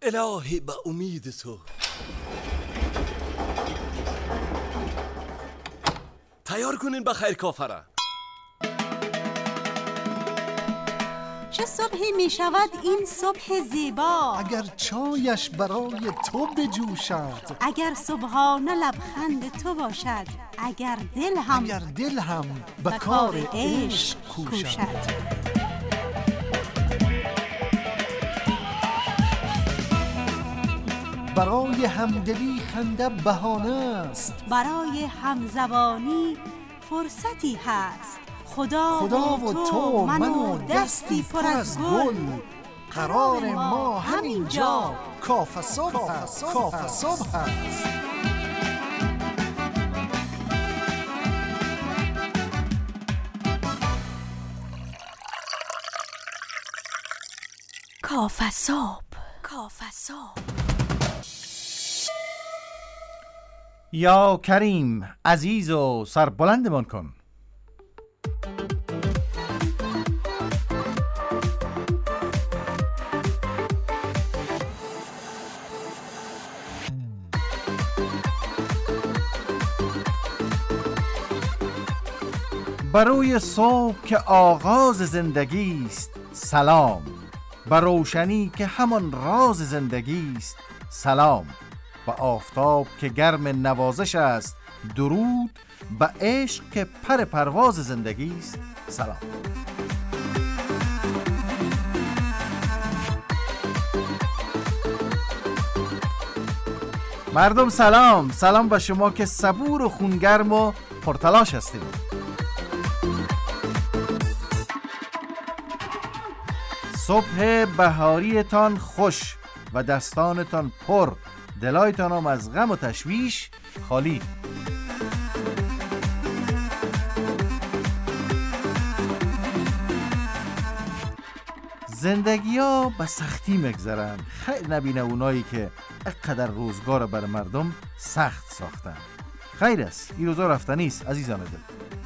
الهی به امید تو. تیار کنین بخیر کافره. چه صبحی می شود این صبح زیبا، اگر چایش برای تو بجوشد، اگر صبحانه لبخند تو باشد، اگر دل هم به کار عشق کوشد. برای همدلی خنده بهانه است، برای همزبانی فرصتی هست. خدا و تو من و دستی پر از گل، قرار ما همینجا کافه صبح است. کافه صبح. یا کریم عزیز و سربلندمان کن. برای صبح که آغاز زندگی است سلام، بر روشنی که همان راز زندگی است سلام، به آفتاب که گرم نوازش است درود، به عشق که پر پرواز زندگی است سلام. مردم سلام به شما که صبور و خونگرم و پرتلاش هستید. صبح بهاریتان خوش و دستانتان پر، دلایتان هم از غم و تشویش خالی. زندگی ها به سختی مگذرن، خیر نبینه اونایی که اقدر روزگار بر مردم سخت ساختن. خیر است، این روزا رفتنی است عزیزان دل.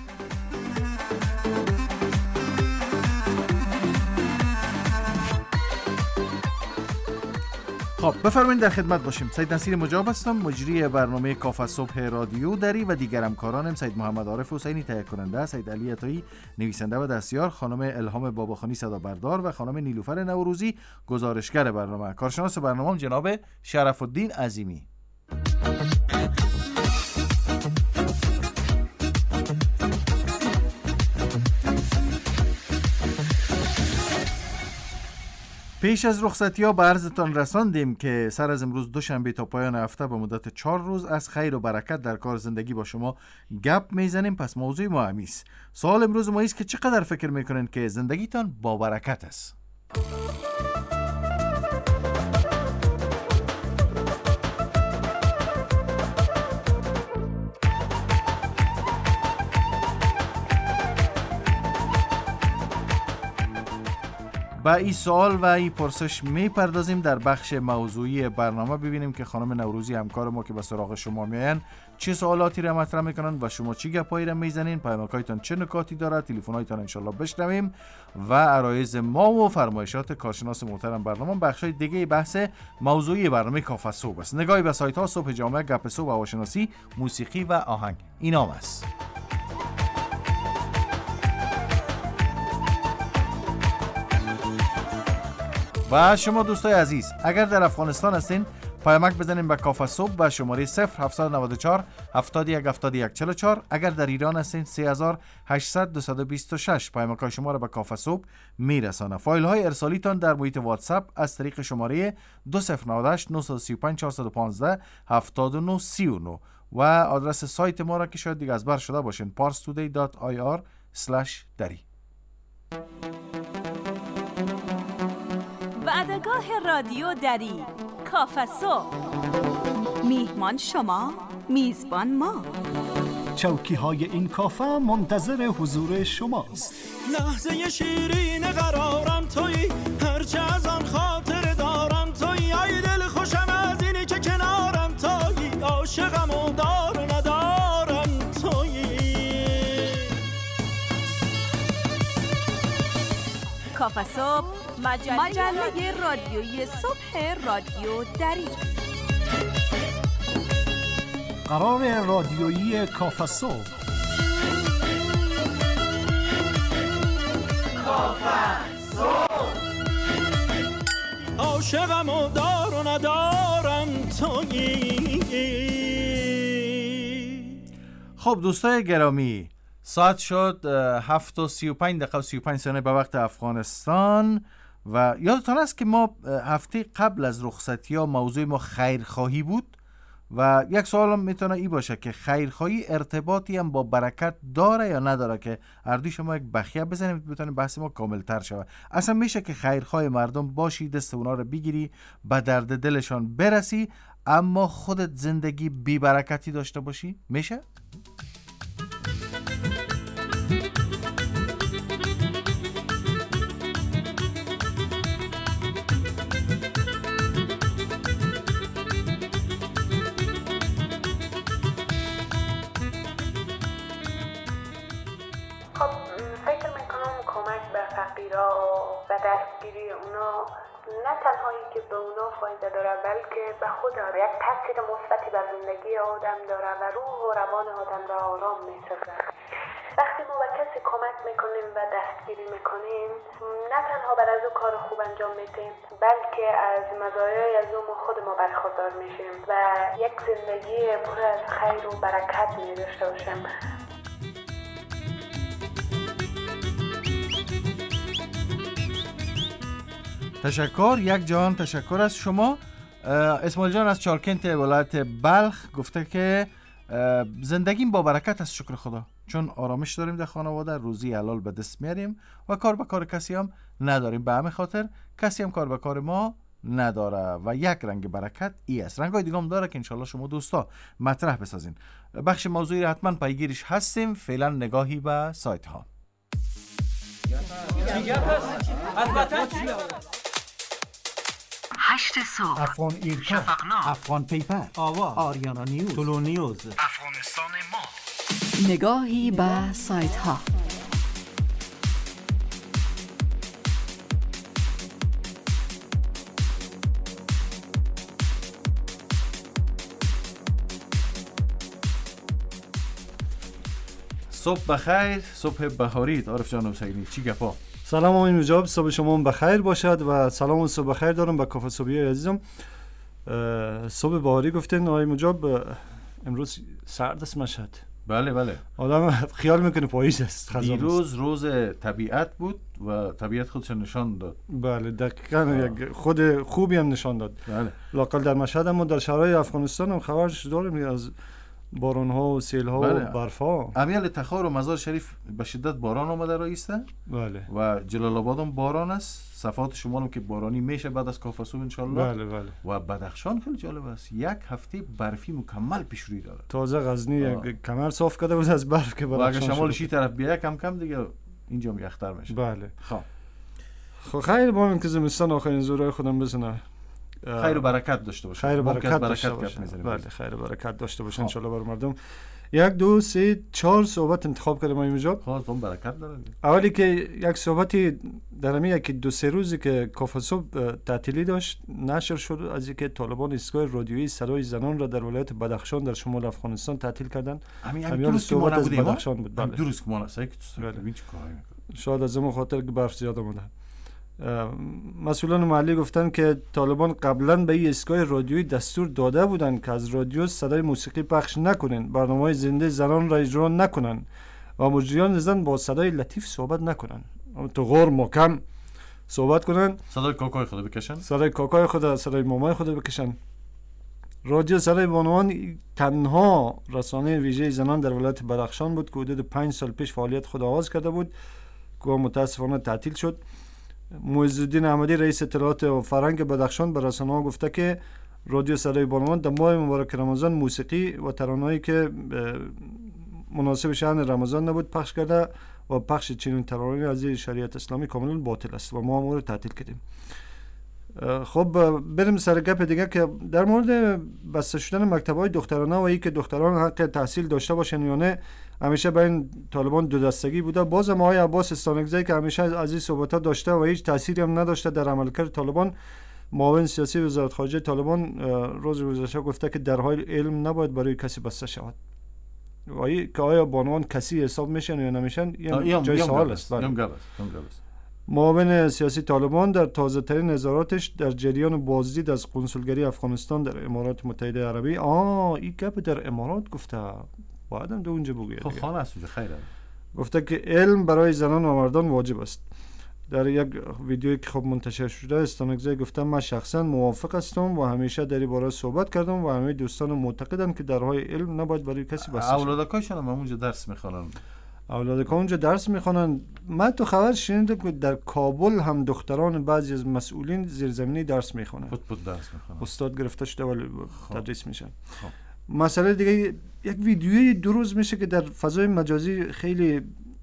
خب بفرمایید در خدمت باشیم. سید نصیر مجاب هستم، مجری برنامه کافه صبح رادیو دری و دیگر همکارانم سید محمد عارف حسینی تهیه کننده، سید علی عطایی نویسنده و دستیار، خانم الهام باباخانی صدا بردار و خانم نیلوفر نوروزی گزارشگر برنامه. کارشناس برنامه جناب شرف الدین عظیمی. پیش از رخصتی‌ها به عرضتان رساندیم که سر از امروز دوشنبه تا پایان هفته به مدت 4 روز از خیر و برکت در کار زندگی با شما گپ میزنیم. پس موضوع ما همیست. سوال امروز ما است که چقدر فکر میکنین که زندگیتان با برکت است؟ با این سوال و این پرسش میپردازیم در بخش موضوعی برنامه. ببینیم که خانم نوروزی همکار ما که به سراغ شما میاین چه سوالاتی را مطرح میکنن و شما چی گپایی را میزنین، پیامکایتان چه نکاتی داره، تلفن‌هایتان انشالله بشنویم و عرایض ما و فرمایشات کارشناس محترم برنامه. بخشای دیگه بحث موضوعی برنامه کافه صبح است. نگاهی به سایت ها صبح جامعه، گپ صبح، هواشناسی، موسیقی و آهنگ. اینام است. و شما دوستای عزیز اگر در افغانستان هستین پیامک بزنین به کافه صبح به شماره 0794 71 71 44. اگر در ایران هستین 3800 226 پیامک شما را به کافه صبح میرسانه. فایل های ارسالیتان در محیط واتساپ از طریق شماره 2098 935 415 7939 و آدرس سایت ما را که شاید دیگه از بر شده باشین parstoday.ir/dari. وعدگاه رادیو دری، کافه صبح. میهمان شما، میزبان ما. چوکی های این کافه منتظر حضور شماست. لحظه شیرین قرارم تویی، هرچه از آن خاطر دارم تویی. ای دل خوشم از اینی که کنارم تویی، عاشقم و دار ندارم تویی. کافه صبح، مجله رادیویی صبح رادیو دری. قرار رادیویی کافه صبح. عاشقم و دار و ندارم تویی. خب دوستای گرامی، ساعت شد 7:35 و 35 ثانیه به وقت افغانستان و یادتان است که ما هفته قبل از رخصتی ها موضوع ما خیرخواهی بود و یک سوال هم میتونه ای باشه که خیرخواهی ارتباطی هم با برکت داره یا نداره، که اردوی شما یک بخیه بزنیم بتونه بحث ما کامل تر شود. اصلا میشه که خیرخواه مردم باشی، دست اونا رو بگیری، به درد دلشان برسی، اما خودت زندگی بی برکتی داشته باشی؟ میشه؟ و دستگیری اونا نه تنهایی که به اونا فایده داره، بلکه به خود یک تاثیر مثبتی بر زندگی آدم داره و روح و روان آدم را آرام می‌سازه. وقتی ما به کسی کمک میکنیم و دستگیری میکنیم، نه تنها بر از او کار خوب انجام میدیم، بلکه از مزایای از اون خود ما برخوردار میشیم و یک زندگی پر از خیر و برکت می‌داشته باشیم. تشکر، یک جهان تشکر از شما. اسماعیل جان از چالکنت ولایت بلخ گفته که زندگیم با برکت است، شکر خدا، چون آرامش داریم در خانواده، روزی حلال به دست میاریم و کار به کار کسی هم نداریم. به همین خاطر کسی هم کار به کار ما نداره و یک رنگ برکت ای است. رنگای دیگه هم داره که انشالله شما دوستا مطرح بسازین. بخش موضوعی را حتما پیگیرش هستیم. فعلا نگاهی به سایت ها. 8 صبح، افغان ایرکا، افغان پیپر، آوا، آریانا نیوز، تولو نیوز، افغانستان ما. نگاهی به سایت ها. صبح بخیر، صبح بهاری. عارف جان حسینی، چی گپا؟ سلام امین مجاب، صبح شما بخیر باشد و سلام و صبح بخیر دارم به کافه صبحی عزیزم. صبح بهاری گفتین آقای مجاب، امروز سرد است مشهد. بله بله، آدم خیال میکنه پاییز است. دیروز روز طبیعت بود و طبیعت خودش نشان داد. بله دقیقاً یک خود خوبی هم نشان داد. بله، لاقل در مشهد هم و در شهرهای افغانستان هم خبرش داریم از باران ها و سیل ها بله. و برف ها. امیال تخار و مزار شریف به شدت باران آمده رایسته. بله. و جلال آباد هم باران است. صفات شمال هم که بارانی میشه بعد از کافه صبح انشالله. بله بله. و بدخشان خیلی جالب است، یک هفته برفی مکمل پیش روی داره. تازه غزنی کمر صاف کرده بود از برف که و اگه بدخشان شمال شد. شی طرف بیا کم کم دیگه اینجا هم یختر میشه. بله. خب خیر با که زمستان آخرین زورای خودم بزنه. خیر و برکت داشته باشه. خیر و ما که برکت از داشته گپ باشه. می‌زنیم. بله خیر و برکت داشته باشه ان شاء الله برای مردم. 1 2 3 4 صحبت انتخاب کردم اینجا. خب اون برکت داره. اولی که یک صحبتی در همین یکی 2-3 روزی که کافه صبح تعطیلی داشت نشر شد از اینکه طالبان ایستگاه رادیویی صدای زنان را در ولایت بدخشان در شمال افغانستان تعطیل کردن. همین درست که ما صحبت از نبودیم. بدخشان بود. بله. درست که ما نسایی که تو بله. ببین چه کاری میکنه. شاید از اون خاطر که برف زیاد اومده. مسئولان محلی گفتن که طالبان قبلا به این ایستگاه رادیویی دستور داده بودند که از رادیو صدای موسیقی پخش نکنند، برنامه‌های زنده زنان را اجرا نکنند و مجریان زن با صدای لطیف صحبت نکنند، تو غور محکم صحبت کنند، صدای کاکای خود بکشن، صدای کاکای خود، صدای مامای خود بکشن. رادیو صدای بانوان تنها رسانه ویژه زنان در ولایت بدخشان بود که حدود 5 سال پیش فعالیت خود آغاز کرده بود که متاسفانه تعطیل شد. معزالدین احمدی رئیس اطلاعات و فرهنگ بدخشان به رسانه‌ها گفته که رادیو صدای بانوان در ماه مبارک رمضان موسیقی و ترانه‌ای که مناسب شأن رمضان نبود پخش کرده و پخش چنین ترانه‌ای از شریعت اسلامی کاملا باطل است و ما امور تعطیل کردیم. خب بریم سر گپ دیگه که در مورد بسته شدن مکتب‌های دخترانه و اینکه دختران حق تحصیل داشته باشن یا نه، همیشه بین طالبان دو دستگی بوده. باز هم آقای عباس استانکزی که همیشه از این صحبت‌ها داشته و هیچ تأثیری هم نداشته در عملکرد طالبان، معاون سیاسی وزارت خارجه طالبان روز گذشته گفته که درهای علم نباید برای کسی بسته شود. که آیا بانوان کسی حساب میشن یا نمیشن جای سوال است. معاون سیاسی طالبان در تازه ترین نظاراتش در جریان بازدید از قنسولگری افغانستان در امارات متحده عربی، این گپ در امارات گفته، باید هم در اونجا بگوید. خب خانه است اونجا، خیره. گفته که علم برای زنان و مردان واجب است. در یک ویدیویی که خب منتشر شده استانکزی گفته من شخصا موافق هستم و همیشه در این باره صحبت کردم و همه دوستان معتقدن که درهای علم نباید برای کسی بسته شود. اولادکایشون هم اونجا درس میخوانن. اولادکا اونجا درس میخوانن. من تو خبر شنیدم که در کابل هم دختران بعضی از مسئولین زیرزمینی درس میخوانن. فوتبال درس میخوانن. استاد گرفته شده ولی تدریس میشن. مسئله دیگه یک ویدیویی 2 روز میشه که در فضای مجازی خیلی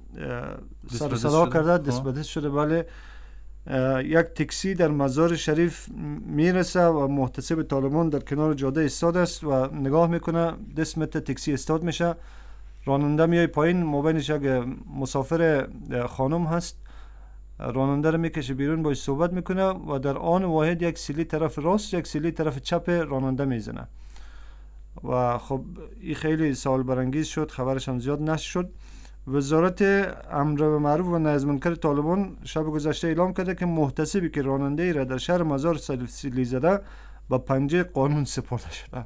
سر صدا کرده، دستبدس شده. بله، یک تاکسی در مزار شریف میرسه و محتسب طالبان در کنار جاده ایستاد است و نگاه میکنه، 10 متر تاکسی استاد میشه، راننده میای پایین، مابینش یک مسافر خانم هست، راننده رو میکشه بیرون، باش صحبت میکنه و در آن واحد یک سیلی طرف راست یک سیلی طرف چپ راننده میزنه و خب این خیلی سوال برانگیز شد، خبرش هم زیاد نشر شد. وزارت امر بالمعروف و نهی از منکر طالبان شب گذشته اعلام کرده که محتسبی که راننده ای را در شهر مزار سیلی زده با پنجه قانون سپرده شده.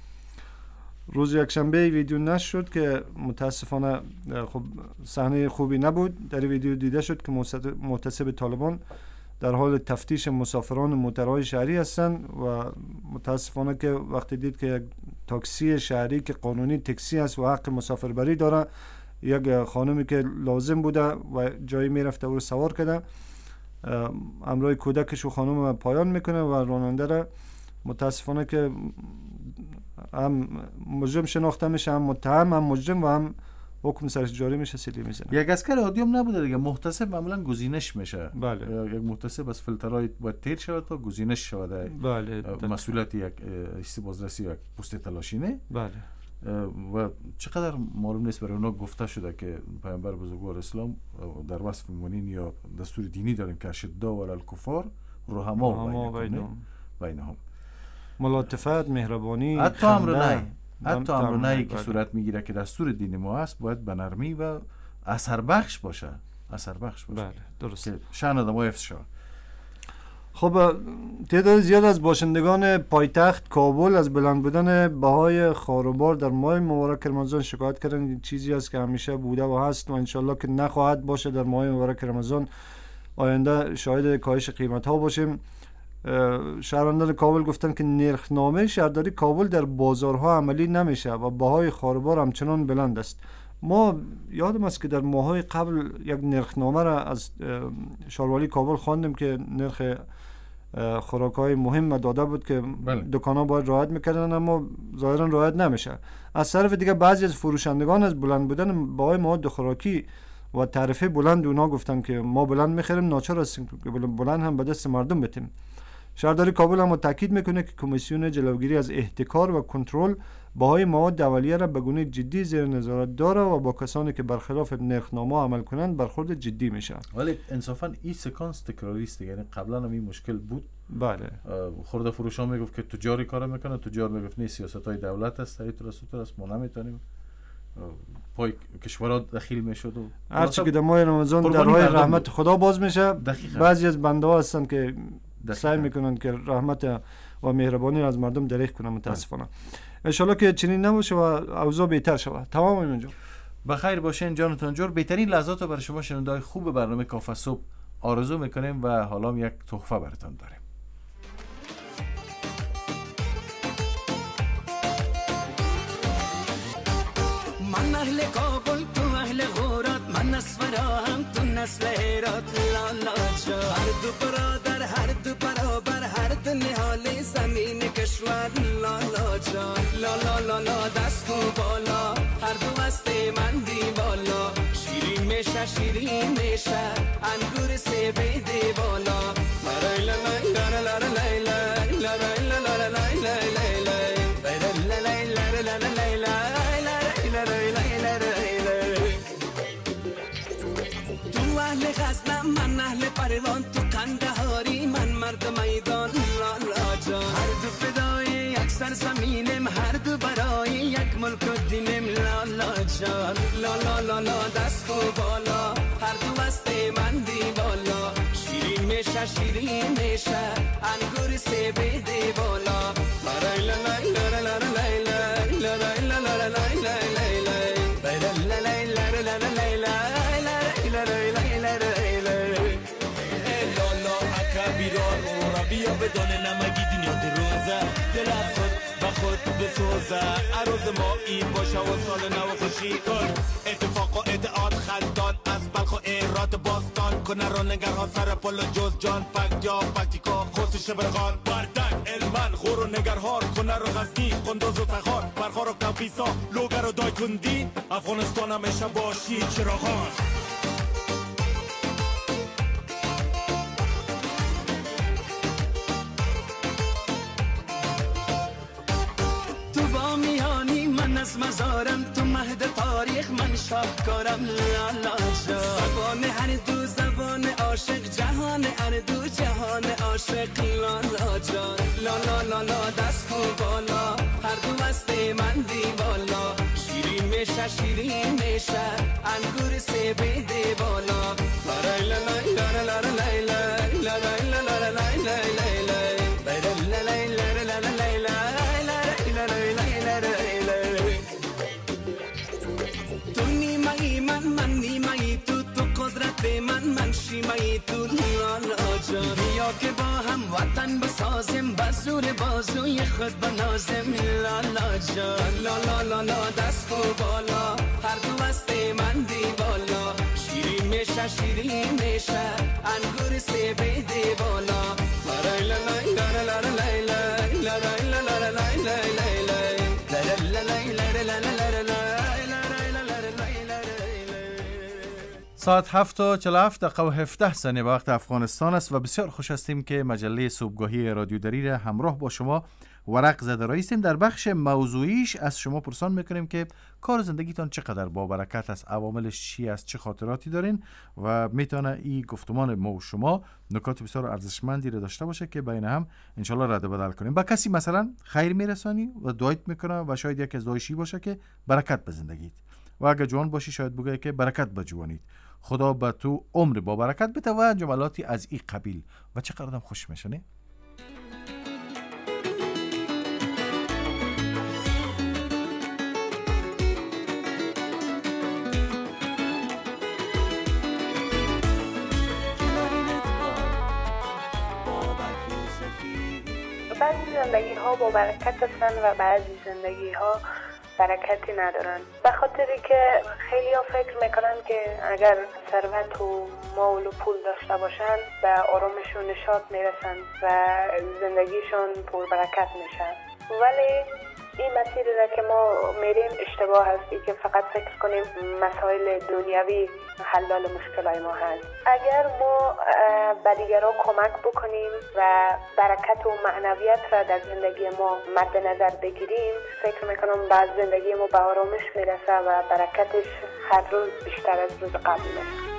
روز یکشنبه ویدیو نشر شد که متاسفانه خب صحنه خوبی نبود. در ویدیو دیده شد که محتسب طالبان در حال تفتیش مسافران موترهای شهری هستند و متاسفانه که وقتی دید که یک تاکسی شهری که قانونی تاکسی است و حق مسافربری داره، یک خانمی که لازم بوده و جایی میرفته او رو سوار کرده، همراه کودکش و خانم پایان میکنه و راننده را متاسفانه که هم مجرم شناخته میشه، هم متهم، هم مجرم و هم حکم سرش جاری میشه، سیلی میزنه. یک اسکر عادی هم نبوده دیگه، محتسب معمولا گزینش میشه. بله. یک محتسب از فیلترهای باید تیر شود تا گزینش شود. بله. مسئولیت یک بازرسی یک پست تلاشینه. بله. و چقدر معلوم نیست برای اونا گفته شده که پیامبر بزرگوار اسلام در وصف مؤمنین یا دستور دینی داریم که اشداء علی الکفار رحماء بینهم، ملاطفت، مهربانی، حتی امر نهی که صورت میگیره که دستور دین ما است باید به نرمی و اثر بخش باشه. بله، درست. که شأن آدم‌ها حفظ شود. خب تعداد زیاد از باشندگان پایتخت کابل از بلند بودن بهای خاروبار در ماه مبارک رمضان شکایت کردند. این چیزی است که همیشه بوده و هست و انشالله که نخواهد باشه. در ماه مبارک رمضان آینده شاهد کاهش قیمت ها باشیم. شهروندان کابل گفتن که نرخنامه شهرداری کابل در بازارها عملی نمیشه و بهای خاروبار همچنان بلند است. ما یادم است که در ماهای قبل یک نرخنامه را از شاروالی کابل خواندیم که نرخ خوراک‌های مهم داده بود که دکان‌ها باید رعایت می‌کردن، اما ظاهراً رعایت نمیشه. از طرف دیگه بعضی از فروشندگان از بلند بودن بهای مواد خوراکی و تعرفه بلند اونا گفتن که ما بلند می‌خریم، ناچار هستیم که بلند هم به دست مردم بدیم. شهرداری کابل هم تاکید میکنه که کمیسیون جلوگیری از احتکار و کنترل بهای مواد اولیه را به گونه جدی زیر نظارت داره و با کسانی که برخلاف نرخنامه عمل کنند برخورد جدی میشه. ولی انصافا این سکانس تکراری است، یعنی قبلا هم این مشکل بود. بله. خورده فروشان میگفت که تجاری کار میکنه، تجار میگفت نه سیاست‌های دولت است، طریق رسوت است، ما نمیتونیم. پای کشورها دخیل میشد و هرچی که در ماه رمضان درهای رحمت خدا باز میشه. بعضی از بنده ها هستن که سعی میکنن که رحمت و مهربانی را از مردم دریغ کنن. متاسفانه انشالله که چنین نباشه و اوضاع بهتر شود. تمام اینجا بخیر باشین جانتان جور. بهترین لحظات رو برای شما شنونده‌های خوب برنامه کافه صبح آرزو میکنیم و حالا یک تحفه براتون داریم. من اهل کابل، تو اهل غورات، من نسفرام، تو نسل هرات. لالا جا هر دو برادر، هر دو برابر، هر دو نهال زمین کشور. لالا جا لا لا لا لا دست و بالا، هر دو هسته من دی بالا. شیرین میشه میشه شیرین میشه انگور سبیده بالا لا لا لا لا لا لا لا تو اهل غزنم من اهل پروان تو کندهاری من مرد میدان لا لا جان هر دو فدای یک سرزمینم هر دو برای یک ملک و دینم لا لا جان لا لا لا لا دست و بالا هر دو است من دی بالا شیرین میشه شیرین میشه انگور سبیده بالا لا لا لا لا لا بیا بدانه نمگی دنیا روزه دل از خود و خود بسوزه عروض ما این باشه و سال نو خوشی کن اتفاق و ادعاد خلدان از بلخ و ایرات باستان کنه رو نگرها سر پل و جز جان پک یا پکتیکا خوص شبرغان بردک علمن غور و نگرهار کنه رو غزنی قندوز و تخار برخار و کمپیسا لوگر و دای کندی افغانستان همیشه باشی چراغان از مزارم تو مهد تاریخ من شاهکارم لالا جا زبان هر دو زبان عاشق جهان هر دو جهان عاشق لالا جا لالا لالا دست و بالا هر دو است من دی بالا شیرین میشه شیرین میشه انگور سبیده بالا لا لا لا لا لا من شیمایی تو لالا جان بیا که با هم وطن بسازیم بزور بازوی خود بنازیم لالا جان لالا لالا دست و بالا هر دو است من دی بالا شیرین میشه شیرین میشه انگور سبیده بالا لا لا لا لا لا ساعت 7:47 و 17 ثانیه وقت افغانستان است و بسیار خوش هستیم که مجله صبحگاهی رادیو دری را همراه با شما ورق زده رایستیم. در بخش موضوعیش از شما پرسان میکنیم که کار زندگیتان چقدر با برکت است، عواملش چی است، چه خاطراتی دارین و میتونه این گفتمان ما و شما نکات بسیار ارزشمندی را داشته باشه که بین هم انشالله رد و بدل کنیم. با کسی مثلا خیر میرسانی و دعایت میکنه و شاید یک از دعایشی باشه که برکت به زندگیت، و اگر جوان باشی شاید بگه که برکت به جوانیت، خدا به تو عمر با برکت بده و جملاتی از این قبیل و چقدر آدم خوش میشه نه؟ بعضی زندگی ها با برکت هستن و بعضی زندگی ها برکتی ندارن، به خاطری که خیلی ها فکر میکنن که اگر ثروت و مال و پول داشته باشن به آرامشون نشاط میرسن و زندگیشون پر برکت میشن، ولی این مسیری را که ما میریم اشتباه هستی که فقط فکر کنیم مسائل دنیوی حلال مشکلای ما هست. اگر ما به دیگران کمک بکنیم و برکت و معنویت را در زندگی ما مد نظر بگیریم، فکر میکنم بعد زندگی ما به آرامش میرسه و برکتش هر روز بیشتر از روز قبل میشه.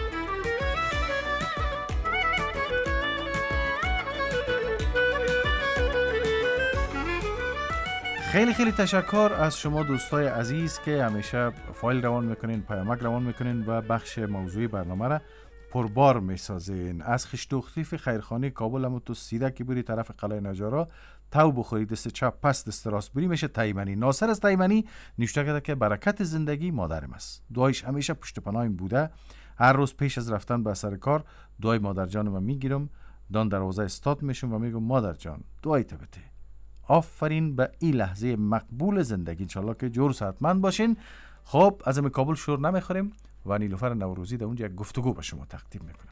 خیلی خیلی تشکر از شما دوستای عزیز که همیشه فایل روان میکنین، پیامک روان میکنین و بخش موضوعی برنامه را پربار میسازین. از خشتوختیف خیرخانی کابل هم تو سیده که بری طرف قلعه نجارا تو بخوری دست چپ پس دست راست بری میشه تایمنی. ناصر از تایمنی نوشته کرده که برکت زندگی مادرم است، دعایش همیشه پشت پناهیم بوده. هر روز پیش از رفتن به سر کار دعای مادر جانم میگیرم، دان دروازه استاد میشم و میگم مادر جان دعای تو بده. آفرین به این لحظه مقبول زندگی، انشالله که جور صحتمند باشین. خب از این کابل شور نمیخوریم و نیلوفر نوروزی در اونجا یک گفتگو به شما تقدیم میکنم.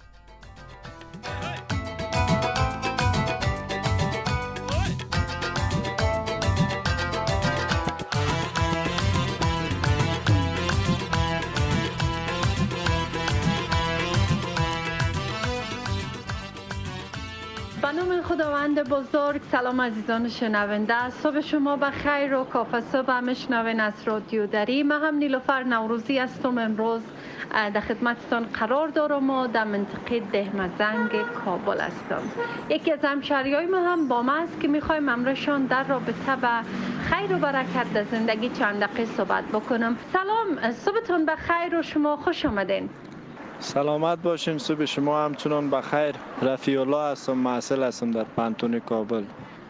به نام خداوند بزرگ. سلام عزیزان شنونده، صبح شما بخیر و کافه صبح میشنوین از رادیو دری. من هم نیلوفر نوروزی هستم. امروز در خدمتتان قرار دارم و در منطقه دهمزنگ کابل هستم. یکی از همشهریای ما هم با ما است که میخوایم امروزشان در رابطه با خیر و برکت در زندگی چند دقیقه صحبت بکنم. سلام، صبحتون بخیر و شما خوش آمدین. سلامت باشین، صبح شما همچنان بخیر. رفیع الله هستم، محصل هستم در پانتون کابل.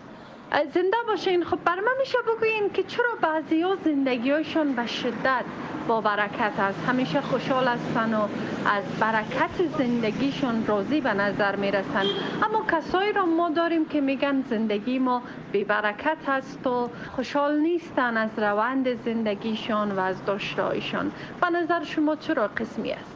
زنده باشین. خب برای من میشه بگوین که چرا بعضی‌ها زندگی‌هایشان به شدت با برکت است، همیشه خوشحال هستن و از برکت زندگیشون راضی به نظر میرسن، اما کسایی را ما داریم که میگن زندگی ما بی برکت است و خوشحال نیستن از روند زندگیشان و از داشته‌هایشان. به نظر شما چرا قسمی است؟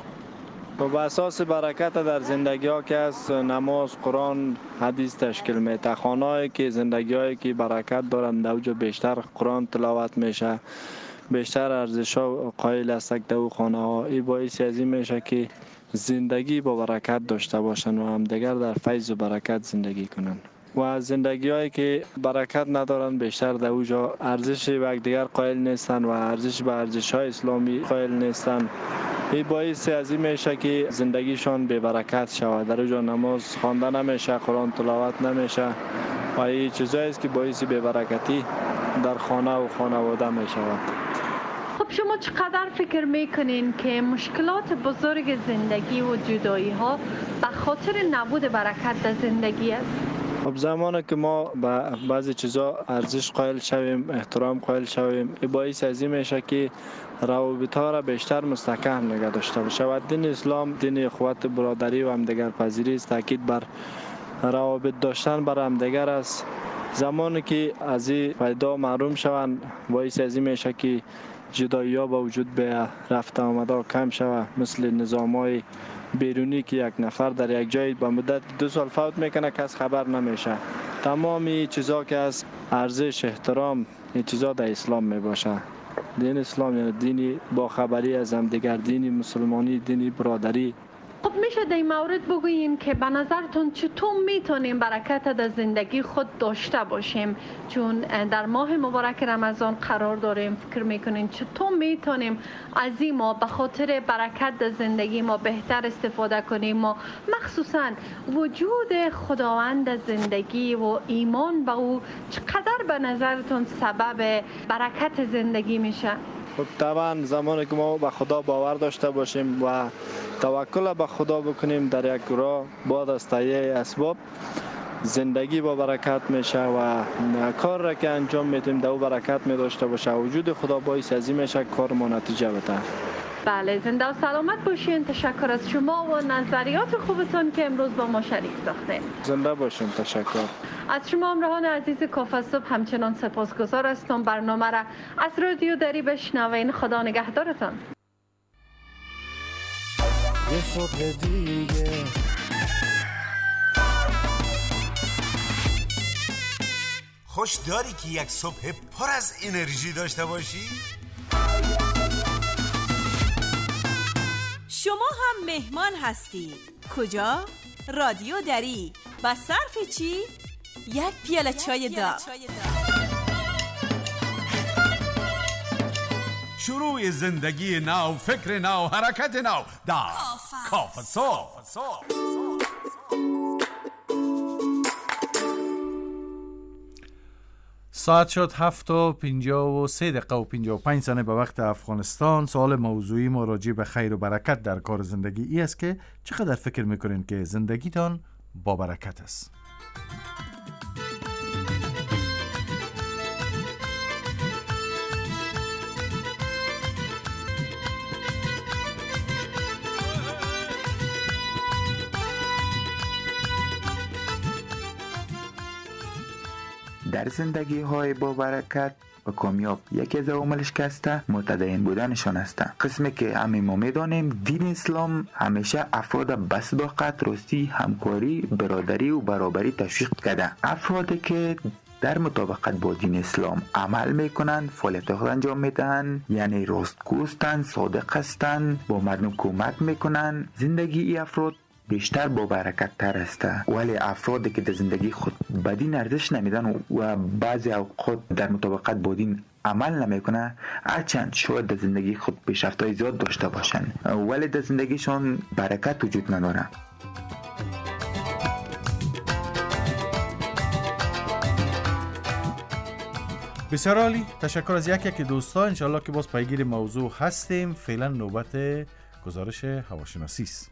و اساس برکت در زندگی ها که از نماز، قرآن، حدیث تشکیل میده. خانه‌ای که زندگی هایی که برکت دارند اوجا بیشتر قرآن تلاوت میشه، بیشتر ارزش ها قائل است در او خانه ها. این باعث از این میشه که زندگی با برکت داشته باشند و همدیگر در فیض و برکت زندگی کنند. و زندگی هایی که برکت ندارند بیشتر در اوجا ارزش به یکدیگر قائل نیستند و ارزش به ارزش های اسلامی قائل نیستند. این باعث از این میشه که زندگیشان بی برکت شود. در اونجا نماز خوانده نمیشه، قرآن تلاوت نمیشه و این چیزایی است که باعث بی برکتی در خانه و خانواده میشود. خب شما چقدر فکر میکنین که مشکلات بزرگ زندگی و جدایی ها به خاطر نبود برکت در زندگی است؟ خب زمانی که ما به بعضی چیزا ارزش قائل شویم، احترام قائل شویم، این باعث از این میشه که روابط ها را بیشتر مستحکم نگه داشته باشه. دین اسلام دین اخوت، برادری و همدیگر پذیری است. تاکید بر روابط داشتن بر همدیگر است. زمانی که از این پیدا محروم شوند، باعث از این میشه که جدایی ها با وجود به رفت آمده کم شود، مثل نظام های بیرونی که یک نفر در یک جای با مدت 2 سال فوت میکنه، کس خبر نمیشه. تمامی چیزا که از ارزش، احترام، این چیزا در اسلام میباشه. دین اسلام یعنی دینی با خبری از هم دیگر، دینی مسلمانی، دینی برادری. خب میشه در این مورد بگوییم که به نظرتون چطور میتونیم برکت در زندگی خود داشته باشیم؟ چون در ماه مبارک رمضان قرار داریم، فکر میکنین چطور میتونیم از این ما به خاطر برکت در زندگی ما بهتر استفاده کنیم و مخصوصا وجود خداوند در زندگی و ایمان به او چقدر به نظرتون سبب برکت زندگی میشه؟ خب طبعا زمانی که ما به خدا باور داشته باشیم و توکل به خدا بکنیم در یک راه بعد از تهیه اسباب، زندگی با برکت میشه و کار را که انجام میدیم در او برکت می داشته باشه. وجود خدا باعث از این میشه کار ما نتیجه بده. بله، زنده و سلامت باشین. تشکر از شما و نظریات خوبتون که امروز با ما شریک ساختین. زنده باشین. تشکر از شما همراهان عزیز کافه صبح همچنان سپاسگزار هستم. برنامه را از رادیو دری بشنوین. خدا نگهدارتان. یه صبح دیگه خوش داری که یک صبح پر از انرژی داشته باشی؟ شما هم مهمان هستید. کجا؟ رادیو دری. با صرف چی؟ یک پیاله چای داغ. شروع زندگی نو، فکر نو، حرکت نو در کافه صبح. ساعت شد 7:53 و 55 ثانیه به وقت افغانستان. سوال موضوعی ما راجع به خیر و برکت در کار زندگی ای است که چقدر فکر میکنین که زندگیتان با برکت است؟ در زندگی های با برکت و کامیاب یکی از عواملش که هسته متدین بودنشان هسته. قسمی که همه ما میدانیم دین اسلام همیشه افراد به صداقت، راستی، همکاری، برادری و برابری تشویق کرده. افرادی که در مطابقت با دین اسلام عمل میکنند، فعالیت خود انجام میدن، یعنی راستگوستند، صادق هستند، با مردم کمک میکنند، زندگی ای افراد بیشتر با برکت تر است، ولی افرادی که در زندگی خود بدین ارزش نمیدن و بعضی اوقات در مطابقت با دین عمل نمیکنه، هرچند شاید در زندگی خود پیشرفت‌های زیاد داشته باشن ولی در زندگیشون برکت وجود نداره. بسیار عالی، تشکر از یک دوستا. انشالله که باز پیگیر موضوع هستیم. فعلا نوبت گزارش هواشناسی است.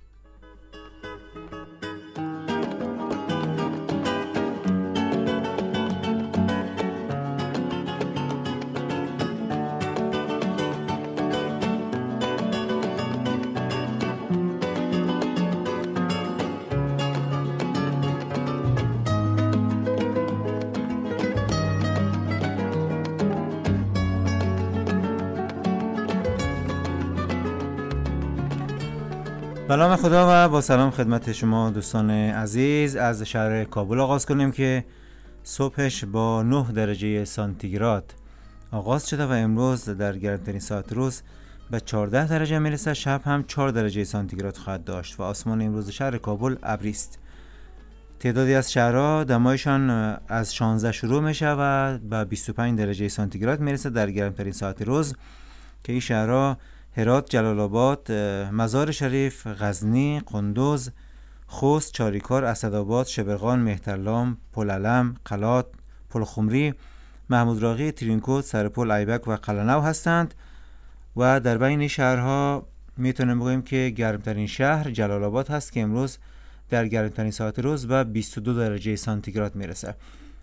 به نام خدا و با سلام خدمت شما دوستان عزیز. از شهر کابل آغاز کنیم که صبحش با 9 درجه سانتیگراد آغاز شده و امروز در گرمترین ساعت روز به 14 درجه میرسه. شب هم 4 درجه سانتیگراد خواهد داشت و آسمان امروز شهر کابل ابری است. تعدادی از شهرها دمایشان از 16 شروع میشه و به 25 درجه سانتیگراد میرسه در گرمترین ساعت روز که این شهرها هرات، جلال آباد، مزار شریف، غزنی، قندوز، خوست، چاریکار، اسدآباد، شبرغان، مهترلام، پلعلم، قلات، پلخمری، محمود راغی، ترینکوت، سرپل، ایبک و قلعه‌نو هستند و در بین شهرها میتونیم بگوییم که گرمترین شهر جلال آباد هست که امروز در گرمترین ساعت روز به 22 درجه سانتیگراد میرسه.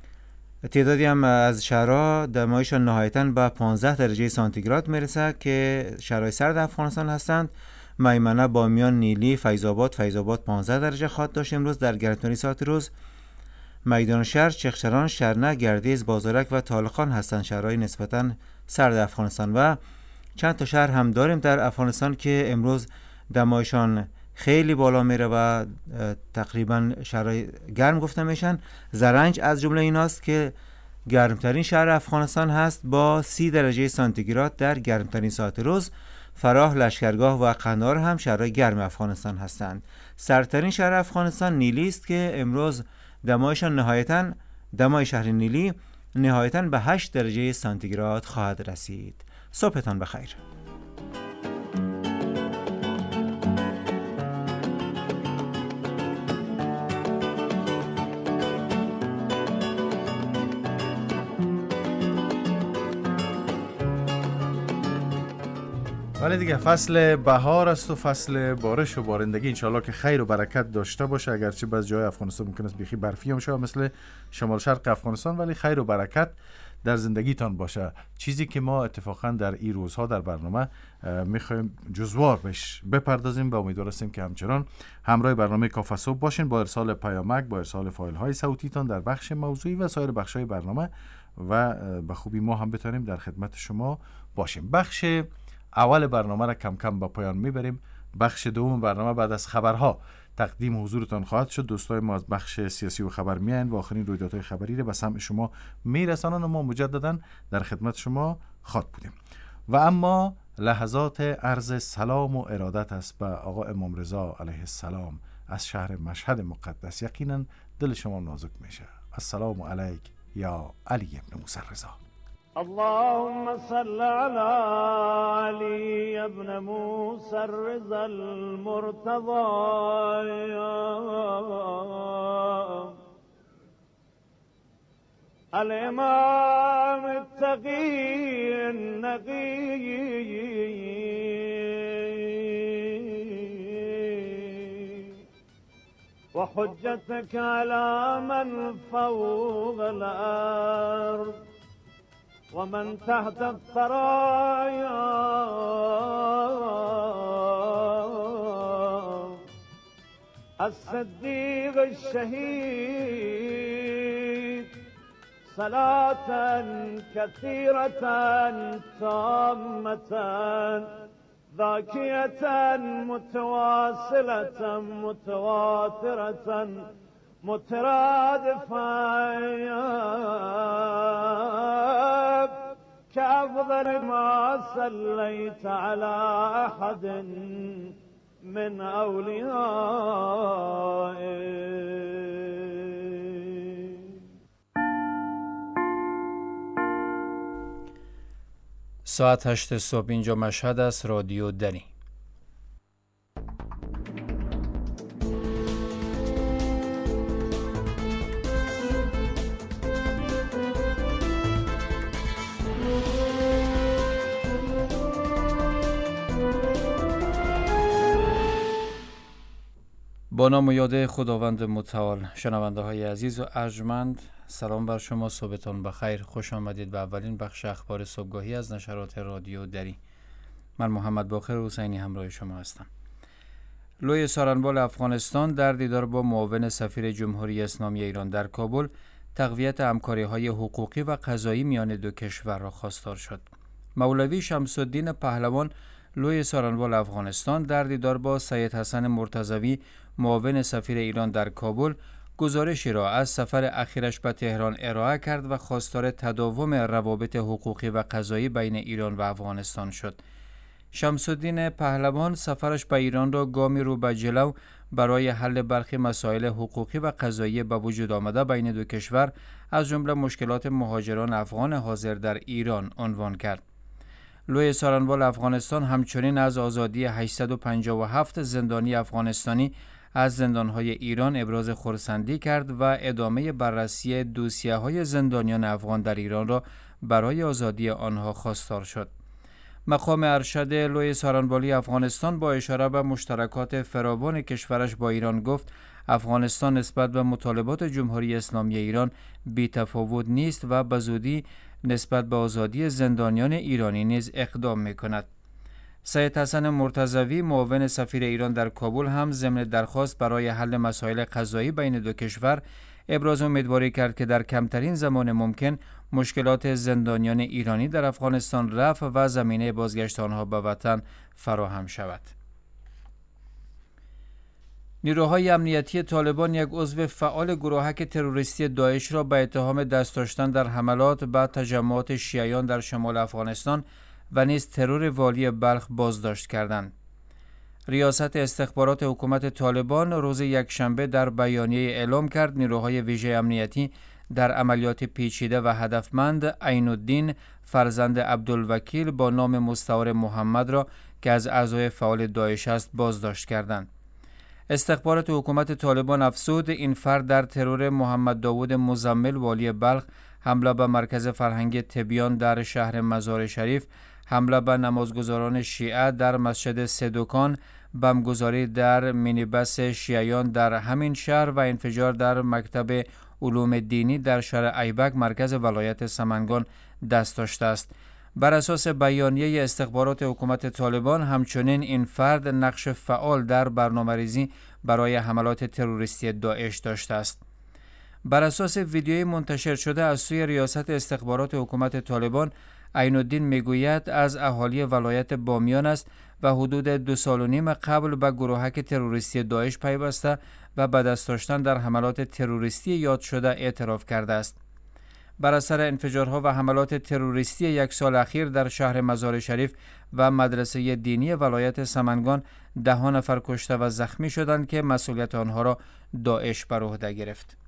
تعدادی هم از شهرها دمایشان نهایتاً به 15 درجه سانتیگراد میرسه که شهرهای سرد افغانستان هستند. میمنه، بامیان، نیلی، فیض آباد 15 درجه خواهد داشت امروز در گرمترین ساعت روز. میدان شهر، چخچران، شرنه، گردیز، بازارک و طالقان هستند شهرهای نسبتاً سرد افغانستان و چند تا شهر هم داریم در افغانستان که امروز دمایشان خیلی بالا میره و تقریبا شهرهای گرم گفته میشن. زرنج از جمله ایناست که گرمترین شهر افغانستان هست با 30 درجه سانتیگراد در گرمترین ساعت روز. فراه، لشکرگاه و قندهار هم شهرهای گرم افغانستان هستند. سردترین شهر افغانستان نیلی است که امروز دمای شهر نیلی نهایتاً به 8 درجه سانتیگراد خواهد رسید. صبحتان بخیر. ولی دیگه فصل بهار است و فصل بارش و بارندگی، انشالله که خیر و برکت داشته باشه. اگرچه بعض جای افغانستان ممکن است بیخی برفی هم شه مثل شمال شرق افغانستان، ولی خیر و برکت در زندگیتان باشه. چیزی که ما اتفاقا در این روزها در برنامه میخوایم جزوار بهش بپردازیم و امیدوار هستیم که همچنان همراه برنامه کافه صبح باشین با ارسال پیامک، با ارسال فایل های صوتیتان در بخش موضوعی و سایر بخش های برنامه و به خوبی ما هم بتونیم در خدمت شما باشیم. بخش اول برنامه را کم کم به پایان میبریم. بخش دوم برنامه بعد از خبرها تقدیم حضورتان خواهد شد. دوستای ما از بخش سیاسی و خبر میاین و آخرین رویدادهای خبری را به سمع شما میرسانند و ما مجددا در خدمت شما خواهد بودیم. و اما لحظات عرض سلام و ارادت است به آقا امام رضا علیه السلام از شهر مشهد مقدس. یقینا دل شما نازک میشه. السلام علیک یا علی ابن موسی رضا. اللهم صل على علي ابن موسى الرضا المرتضى الإمام التقي النقي وحجتك على من فوق الأرض ومن تحت الثرايا الصديق الشهيد صلاة كثيرة تامة ذاكية متواصلة متواترة مترادفة كأفضل ما صليت على أحد من اولیائه. ساعت 8 صبح اینجا مشهد است. رادیو دنی. با نام و یاد خداوند متعال. شنونده های عزیز و ارجمند، سلام بر شما، صبحتان بخیر. خوش آمدید به اولین بخش اخبار صبحگاهی از نشرات رادیو دری. من محمد باقر حسینی همراه شما هستم. لوی سارنبال افغانستان در دیدار با معاون سفیر جمهوری اسلامی ایران در کابل تقویت همکاری‌های حقوقی و قضایی میان دو کشور را خواستار شد. مولوی شمس الدین پهلوان لوی سارنبال افغانستان در دیدار با سید حسن مرتضوی معاون سفیر ایران در کابل گزارشی را از سفر اخیرش به تهران ارائه کرد و خواستار تداوم روابط حقوقی و قضایی بین ایران و افغانستان شد. شمس الدین پهلوان سفرش به ایران را گامی رو به جلو برای حل برخی مسائل حقوقی و قضایی به وجود آمده بین دو کشور از جمله مشکلات مهاجران افغان حاضر در ایران عنوان کرد. لوی سارنبال افغانستان همچنین از آزادی 857 زندانی افغانستانی از زندانهای ایران ابراز خرسندی کرد و ادامه بررسی دوسیه‌های زندانیان افغان در ایران را برای آزادی آنها خواستار شد. مقام ارشد لوی سارنبالی افغانستان با اشاره به مشترکات فراوان کشورش با ایران گفت افغانستان نسبت به مطالبات جمهوری اسلامی ایران بی‌تفاوت نیست و به زودی نسبت به آزادی زندانیان ایرانی نیز اقدام می‌کند. سید حسن مرتضوی معاون سفیر ایران در کابل هم ضمن درخواست برای حل مسائل قضایی بین دو کشور ابراز امیدواری کرد که در کمترین زمان ممکن مشکلات زندانیان ایرانی در افغانستان رفع و زمینه بازگشت آنها به وطن فراهم شود. نیروهای امنیتی طالبان یک عضو فعال گروهک تروریستی داعش را به اتهام دست داشتن در حملات به تجمعات شیعیان در شمال افغانستان و نیز ترور والی بلخ بازداشت کردند. ریاست استخبارات حکومت طالبان روز یکشنبه در بیانیه اعلام کرد نیروهای ویژه امنیتی در عملیات پیچیده و هدفمند عین الدین فرزند عبدالوکیل با نام مستعار محمد را که از اعضای فعال داعش است بازداشت کردند. استخبارات حکومت طالبان افزود این فرد در ترور محمد داوود مزمل والی بلخ، حمله به مرکز فرهنگی تبیان در شهر مزار شریف، حمله به نمازگزاران شیعه در مسجد سدوکان، بمبگذاری در مینیبس شیعیان در همین شهر و انفجار در مکتب علوم دینی در شهر ایبک مرکز ولایت سمنگان دست داشته است. بر اساس بیانیه استخبارات حکومت طالبان همچنین این فرد نقش فعال در برنامه‌ریزی برای حملات تروریستی داعش داشته است. بر اساس ویدیوی منتشر شده از سوی ریاست استخبارات حکومت طالبان، عین الدین میگوید از اهالی ولایت بامیان است و حدود 2.5 سال قبل به گروهک تروریستی داعش پیوسته و به دست داشتن در حملات تروریستی یاد شده اعتراف کرده است. بر اثر انفجارها و حملات تروریستی یک سال اخیر در شهر مزار شریف و مدرسه دینی ولایت سمنگان 10 نفر کشته و زخمی شدند که مسئولیت آنها را داعش بر عهده گرفت.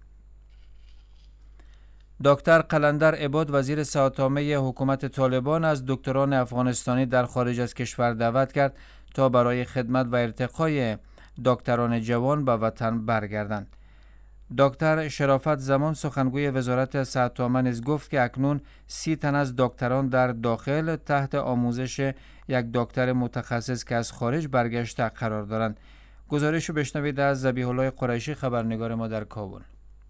دکتر قلندر عباد وزیر صحت عامه حکومت طالبان از دکتران افغانستانی در خارج از کشور دعوت کرد تا برای خدمت و ارتقای دکتران جوان به وطن برگردند. دکتر شرافت زمان سخنگوی وزارت صحت عامه نیز گفت که اکنون 30 تن از دکتران در داخل تحت آموزش یک دکتر متخصص که از خارج برگشته قرار دارند. گزارش رو بشنوید از ذبیح الله قریشی خبرنگار ما در کابل.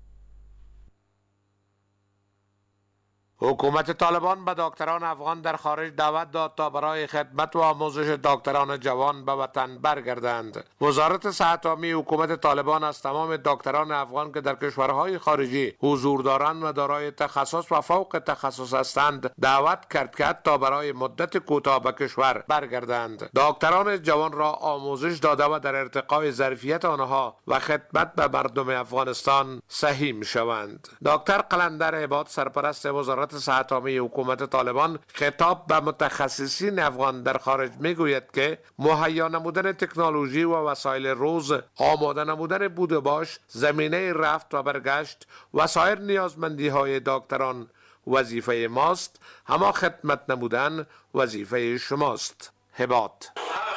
حکومت طالبان به دکتران افغان در خارج دعوت داد تا برای خدمت و آموزش دکتران جوان به وطن برگردند. وزارت صحت عامه حکومت طالبان از تمام دکتران افغان که در کشورهای خارجی حضور دارند و دارای تخصص و فوق تخصص هستند دعوت کرد که تا برای مدت کوتاه به کشور برگردند. دکتران جوان را آموزش داده و در ارتقای ظرفیت آنها و خدمت به مردم افغانستان سهیم شوند. دکتر قلندر عباد سرپرست وزارت وزارت صحت عامه حکومت طالبان خطاب به متخصصین افغان در خارج میگوید که مهیا نمودن تکنولوژی و وسایل روز، آماده نمودن بود و باش، زمینه رفت و برگشت و سایر نیازمندی های دکتران وظیفه ماست، اما خدمت نمودن وظیفه شماست. هبات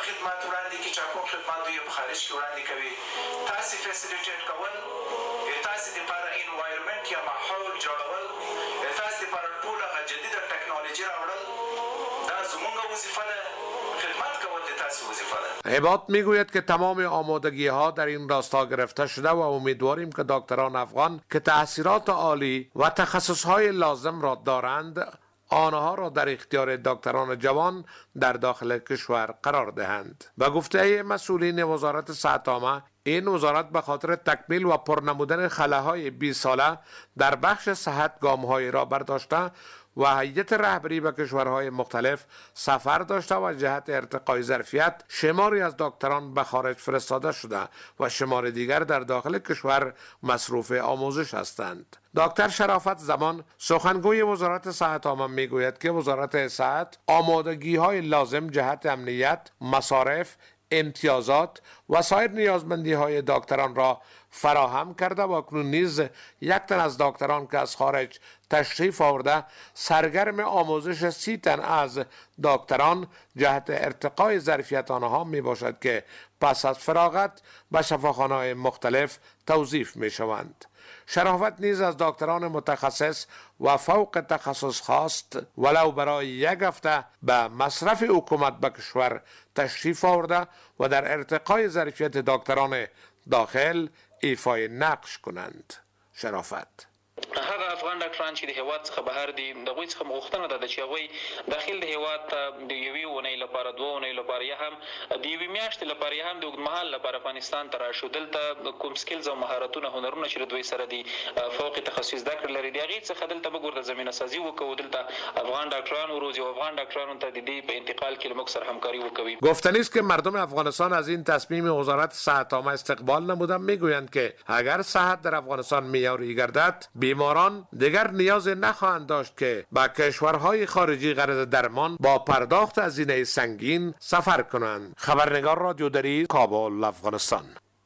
هبات میگوید که تمام آمادگی ها در این راستا گرفته شده و امیدواریم که دکتران افغان که تحصیلات عالی و تخصص های لازم را دارند آنها را در اختیار دکتران جوان در داخل کشور قرار دهند. به گفته مسئولین وزارت صحت عامه، این وزارت به خاطر تکمیل و پرنمودن خلاهای 20 ساله در بخش صحت گام‌هایی را برداشته و هیئت رهبری به کشورهای مختلف سفر داشته و جهت ارتقای ظرفیت شماری از دکتران به خارج فرستاده شده و شمار دیگر در داخل کشور مصروف آموزش هستند. دکتر شرافت زمان سخنگوی وزارت صحت عامه میگوید که وزارت صحت آمادگی های لازم جهت امنیت، مصارف، امتیازات و سایر نیازمندی های دکتران را فراهم کرده و اکنون نیز یک تن از دکتران که از خارج تشریف آورده سرگرم آموزش 30 تن از دکتران جهت ارتقای ظرفیت آنها می باشد که پس از فراغت به شفاخانه‌های مختلف توظیف می شوند. شرافت نیز از دکتران متخصص و فوق تخصص خواست ولو برای یک هفته به مصرف حکومت به کشور تشریف آورده و در ارتقای ظرفیت دکتران داخل ایفای نقش کنند. شرافت هغه افغان ډاکټران چې د هیواد څخه بهر دي د غوي څخه مغوښتنه ده چې هغوی داخل د هیواد ته د یوې اونۍ لپاره 2 اونۍ لپاره یا هم د یوې میاشتې لپاره یا هم د اوږدمهال لپاره افغانستان ته راشو. دلته کوم سکلز او مهارتونه هنرونه چې دوی سره دي فوق تخصصي زده کړې لري د هغې څخه دلته به ګورده زمینه سازي وکړو. دلته افغان ډاکټران وروزي او افغان ډاکټرانو ته د دې په انتقال کې له موږ سره همکاري وکوي. گفتنی است که مردم افغانستان از این تصمیم وزارت صحت عامه استقبال نمودند. میگویند که اگر صحت در افغانستان معیاری گردد بیماران دیگر نیاز نخواهند داشت که به کشورهای خارجی غرض درمان با پرداخت هزینه سنگین سفر کنند. خبرنگار رادیو دری، کابل، افغانستان.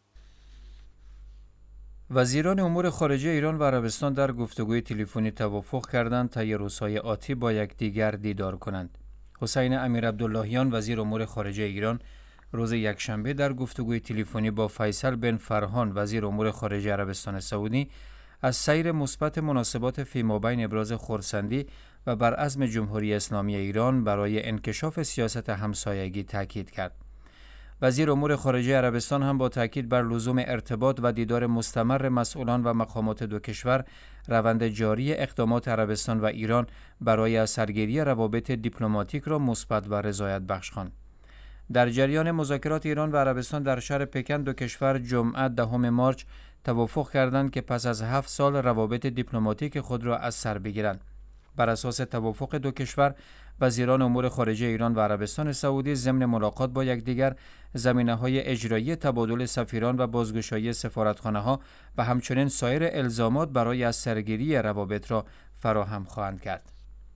وزیران امور خارجه ایران و عربستان در گفتگوی تلفنی توافق کردند تا روزهای آتی با یکدیگر دیدار کنند. حسین امیرعبداللهیان وزیر امور خارجه ایران روز یکشنبه در گفتگوی تلفنی با فیصل بن فرهان وزیر امور خارجه عربستان سعودی از سیر مثبت مناسبات فیمابین ابراز خرسندی و بر عزم جمهوری اسلامی ایران برای انکشاف سیاست همسایگی تاکید کرد. وزیر امور خارجه عربستان هم با تاکید بر لزوم ارتباط و دیدار مستمر مسئولان و مقامات دو کشور روند جاری اقدامات عربستان و ایران برای سرگیری روابط دیپلماتیک را مثبت و رضایت بخش خواند. در جریان مذاکرات ایران و عربستان در شهر پکن دو کشور جمعه 10 مارس توافق کردند که پس از 7 سال روابط دیپلماتیک خود را از سر بگیرند. بر اساس توافق دو کشور، وزیران امور خارجه ایران و عربستان سعودی ضمن ملاقات با یکدیگر زمینه‌های اجرایی تبادل سفیران و بازگشایی سفارتخانه‌ها و همچنین سایر الزامات برای از سرگیری روابط را فراهم خواهند کرد.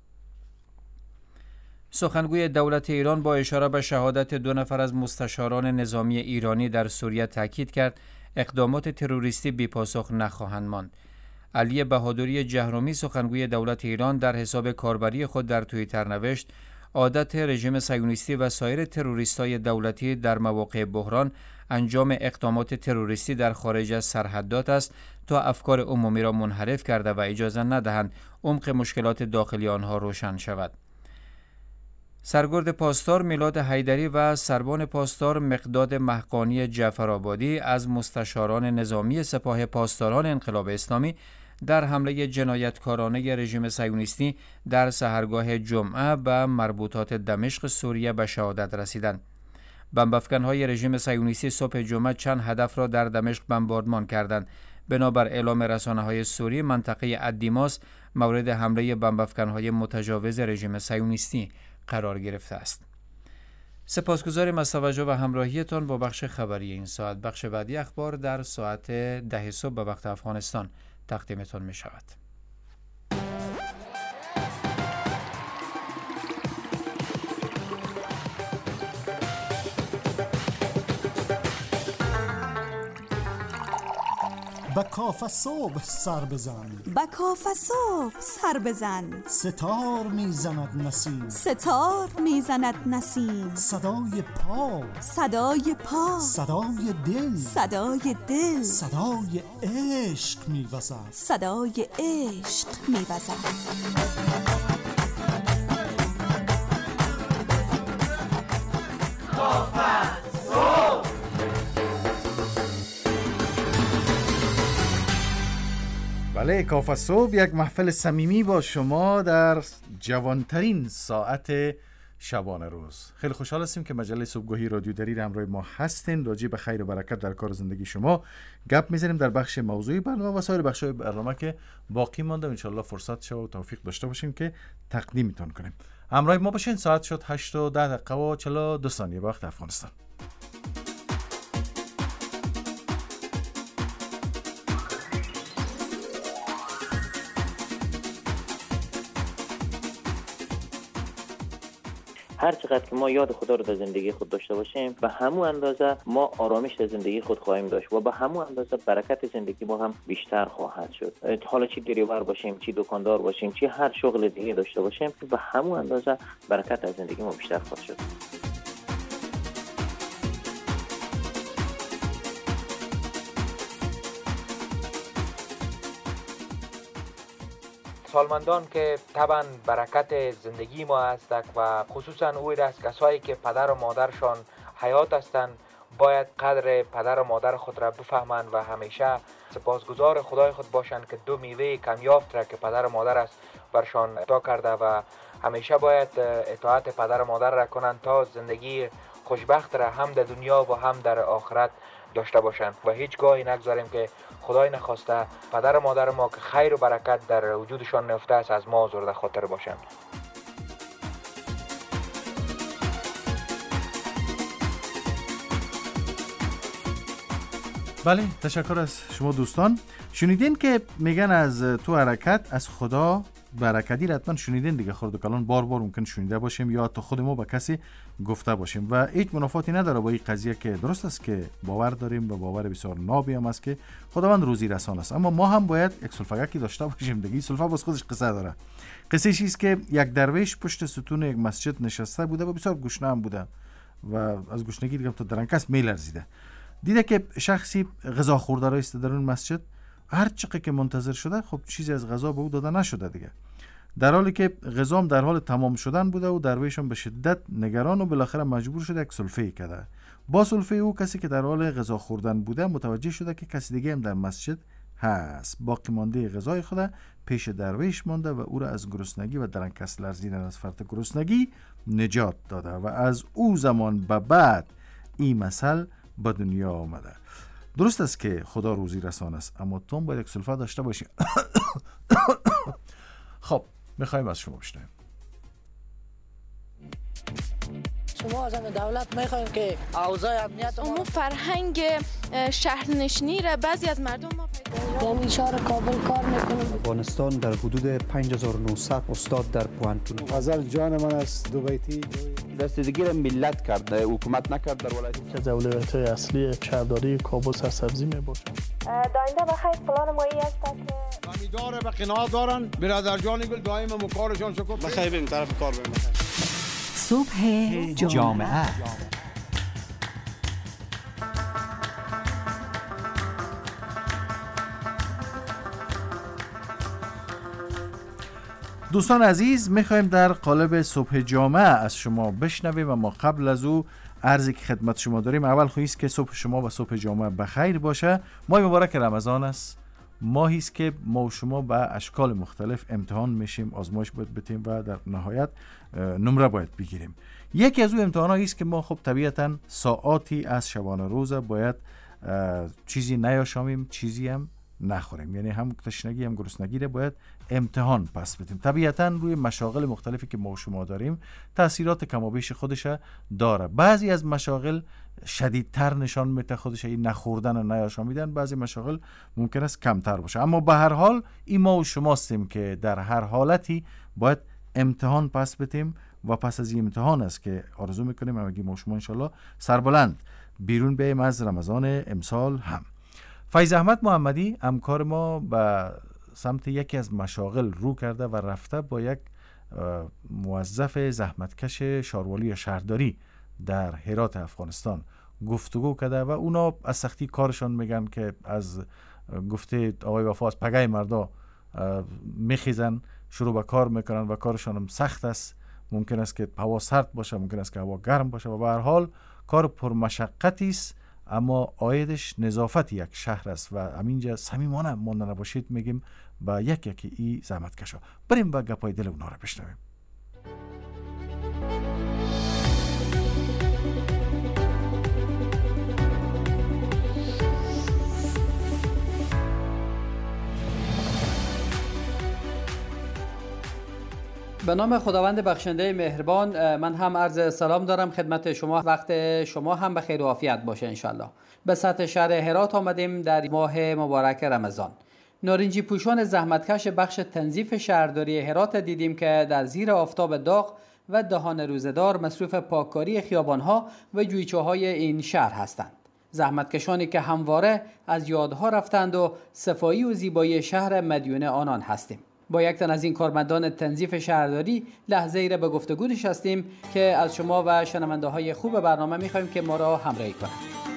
سخنگوی دولت ایران با اشاره به شهادت 2 نفر از مستشاران نظامی ایرانی در سوریه تاکید کرد اقدامات تروریستی بی‌پاسخ نخواهند ماند. علی بهادری جهرومی سخنگوی دولت ایران در حساب کاربری خود در توییتر نوشت عادت رژیم صهیونیستی و سایر تروریستای دولتی در مواقع بحران انجام اقدامات تروریستی در خارج از سرحدات است تا افکار عمومی را منحرف کرده و اجازه ندهند عمق مشکلات داخلی آنها روشن شود. سرگرد پاسدار میلاد حیدری و سربان پاسدار مقداد محقانی جعفرآبادی از مستشاران نظامی سپاه پاسداران انقلاب اسلامی در حمله جنایتکارانه رژیم صهیونیستی در سحرگاه جمعه به مربوطات دمشق سوریه به شهادت رسیدند. بمب‌افکن‌های رژیم صهیونیستی صبح جمعه چند هدف را در دمشق بمباردمان کردند. بنابر اعلام رسانه‌های سوری منطقه ادیماس مورد حمله بمب‌افکن‌های متجاوز رژیم صهیونیستی قرار گرفته است. سپاسگزاریم از توجه و همراهیتان با بخش خبری این ساعت. بخش بعدی اخبار در ساعت 10 صبح به وقت افغانستان تقدیمتان می شود. به کاف صبح سر بزن، به کاف صبح سر بزن. ستار میزند نسیم، ستار میزند نسیم. صدای پا، صدای پا، صدای دل، صدای دل، صدای عشق میوزد، صدای عشق میوزد. بله، کاف صبح یک محفل صمیمی با شما در جوانترین ساعت شبانه روز. خیلی خوشحال هستیم که مجله صبحگاهی رادیو دری همراه ما هستین. راجع به خیر و برکت در کار زندگی شما گپ میزنیم در بخش موضوعی برنامه و سایر بخش‌های برنامه که باقی مانده. ان شاء الله فرصت شد و توفیق داشته باشیم که تقدیمتون کنیم. همراه ما باشین. ساعت شد 8:10 وقت افغانستان. هر چقدر که ما یاد خدا رو در زندگی خود داشته باشیم به همون اندازه ما آرامش در زندگی خود خواهیم داشت و به همون اندازه برکت زندگی ما هم بیشتر خواهد شد. حالا چی دریور باشیم، چی دکاندار باشیم، چی هر شغل دیگه داشته باشیم، به همون اندازه برکت در زندگی ما بیشتر خواهد شد. سالمندان که طبعا برکت زندگی ما هستند و خصوصا اوی است کسایی که پدر و مادرشان حیات هستند باید قدر پدر و مادر خود را بفهمند و همیشه سپاسگزار خدای خود باشند که دو میوه کمیافت را که پدر و مادر است برشان عطا کرده و همیشه باید اطاعت پدر و مادر را کنند تا زندگی خوشبخت را هم در دنیا و هم در آخرت داشته باشند و هیچ گاهی نگذاریم که خدای نخواسته پدر و مادر ما که خیر و برکت در وجودشان نفته است از ما آزرده خاطر باشند. بله، تشکر از شما دوستان. شنیدین که میگن از تو حرکت از خدا برکتی را حتما شنیدین دیگه. خرد و کلان بار ممکن شنیده باشیم یا تو خود ما به کسی گفته باشیم و هیچ منافاتی نداره با این قضیه که درست است که باور داریم و باور بسیار نابی هم است که خداوند روزی رسان است، اما ما هم باید یک سلفگکی داشته باشیم دیگه. سلفا باز خودش قصه داره. قصه چیست که یک درویش پشت ستون یک مسجد نشسته بوده و بسیار گشنه هم بوده و از گشنگی دیگه تو درنکس میلرزیده. دیده که شخصی غذا خورده را است در اون مسجد. هر چقدر که منتظر شده خب چیزی از غذا به او داده نشده دیگه. در حالی که غذام در حال تمام شدن بوده و درویش هم به شدت نگران و بالاخره مجبور شده یک سلفه کرده. با سلفه او کسی که در حال غذا خوردن بوده متوجه شده که کسی دیگه هم در مسجد هست. باقی مانده غذای خود پیش درویش مانده و او را از گرسنگی و درنکس لرزیدن از فرط گرسنگی نجات داده و از او زمان به بعد این مثل به دنیا آمده. درست است که خدا روزی رسان است، اما تو باید یک سلفه داشته باشی. خب میخوایم از شما بشنویم. شما از دولت میخواین که اوضاع امنیت ما فرهنگ شهرنشینی را بعضی از مردم ما در شهر کابل کار میکنم. افغانستان در حدود 5900 استاد در پوهنتون. غزل جان من است دو بیتی رسیدگی را ملت کرد، حکومت نکرد در ولایت. که اولویت‌های اصلی شهرداری کابل سرسبزی میباشد. داینده بخیر پلان ما ای است که امیدواره به قناعت دارن برادر جان گل دائم مکارشان شکر بخیر بریم طرف کار بریم. صبح جامعه. دوستان عزیز، میخوایم در قالب صبح جامعه از شما بشنویم، اما قبل از او عرضی که خدمت شما داریم اول خواهیست که صبح شما و صبح جامعه بخیر باشه. ماه مبارک رمضان است، ماهی است که ما و شما به اشکال مختلف امتحان میشیم، آزمایش باید بتیم و در نهایت نمره باید بگیریم. یکی از اون امتحانایی است که ما خب طبیعتاً ساعاتی از شبانه روز باید چیزی نیاشامیم، چیزی هم نخوریم، یعنی هم تشنگی هم گرسنگی رو باید امتحان پس بدیم. طبیعتاً روی مشاغل مختلفی که ما و شما داریم تأثیرات کم و بیش خودش داره. بعضی از مشاغل شدیدتر نشان میده خودش این نخوردن و نیاشامیدن، بعضی مشاغل ممکن است کمتر باشه، اما به هر حال این ما و شما هستیم که در هر حالتی باید امتحان پس بدیم و پس از این امتحان است که آرزو میکنیم همگی ما و شما انشالله سربلند بیرون بیاییم از رمضان امسال هم. فیض احمد محمدی همکار ما به سمت یکی از مشاغل رو کرده و رفته با یک موظف زحمتکش شاروالی یا شهرداری در هرات افغانستان گفتگو کرده و اونا از سختی کارشان میگن که از گفته آقای وفا از پگه مردا میخیزن، شروع به کار میکنن و کارشان هم سخت است. ممکن است که هوا سرد باشه، ممکن است که هوا گرم باشه و به هر حال کار پرمشقتی است، اما عایدش نظافت یک شهر است و همینجا صمیمانه مانده نباشید میگیم با یکی ای زحمتکشا. بریم و گپای دل اونا رو بشنویم. به نام خداوند بخشنده مهربان، من هم عرض سلام دارم خدمت شما. وقت شما هم به خیر و عافیت باشه انشالله. به سطح شهر هرات آمدیم در ماه مبارک رمضان. نارنجی پوشان زحمتکش بخش تنظیف شهرداری هرات دیدیم که در زیر آفتاب داغ و دهان روزدار مصروف پاککاری خیابانها و جویچه‌های این شهر هستند. زحمتکشانی که همواره از یادها رفتند و صفایی و زیبایی شهر مدیون آنان هستیم. با یک تن از این کارمندان تنظیف شهرداری لحظه ای را به گفتگو نشستیم که از شما و شنونده های خوب برنامه می‌خوایم که ما را همراهی کنند.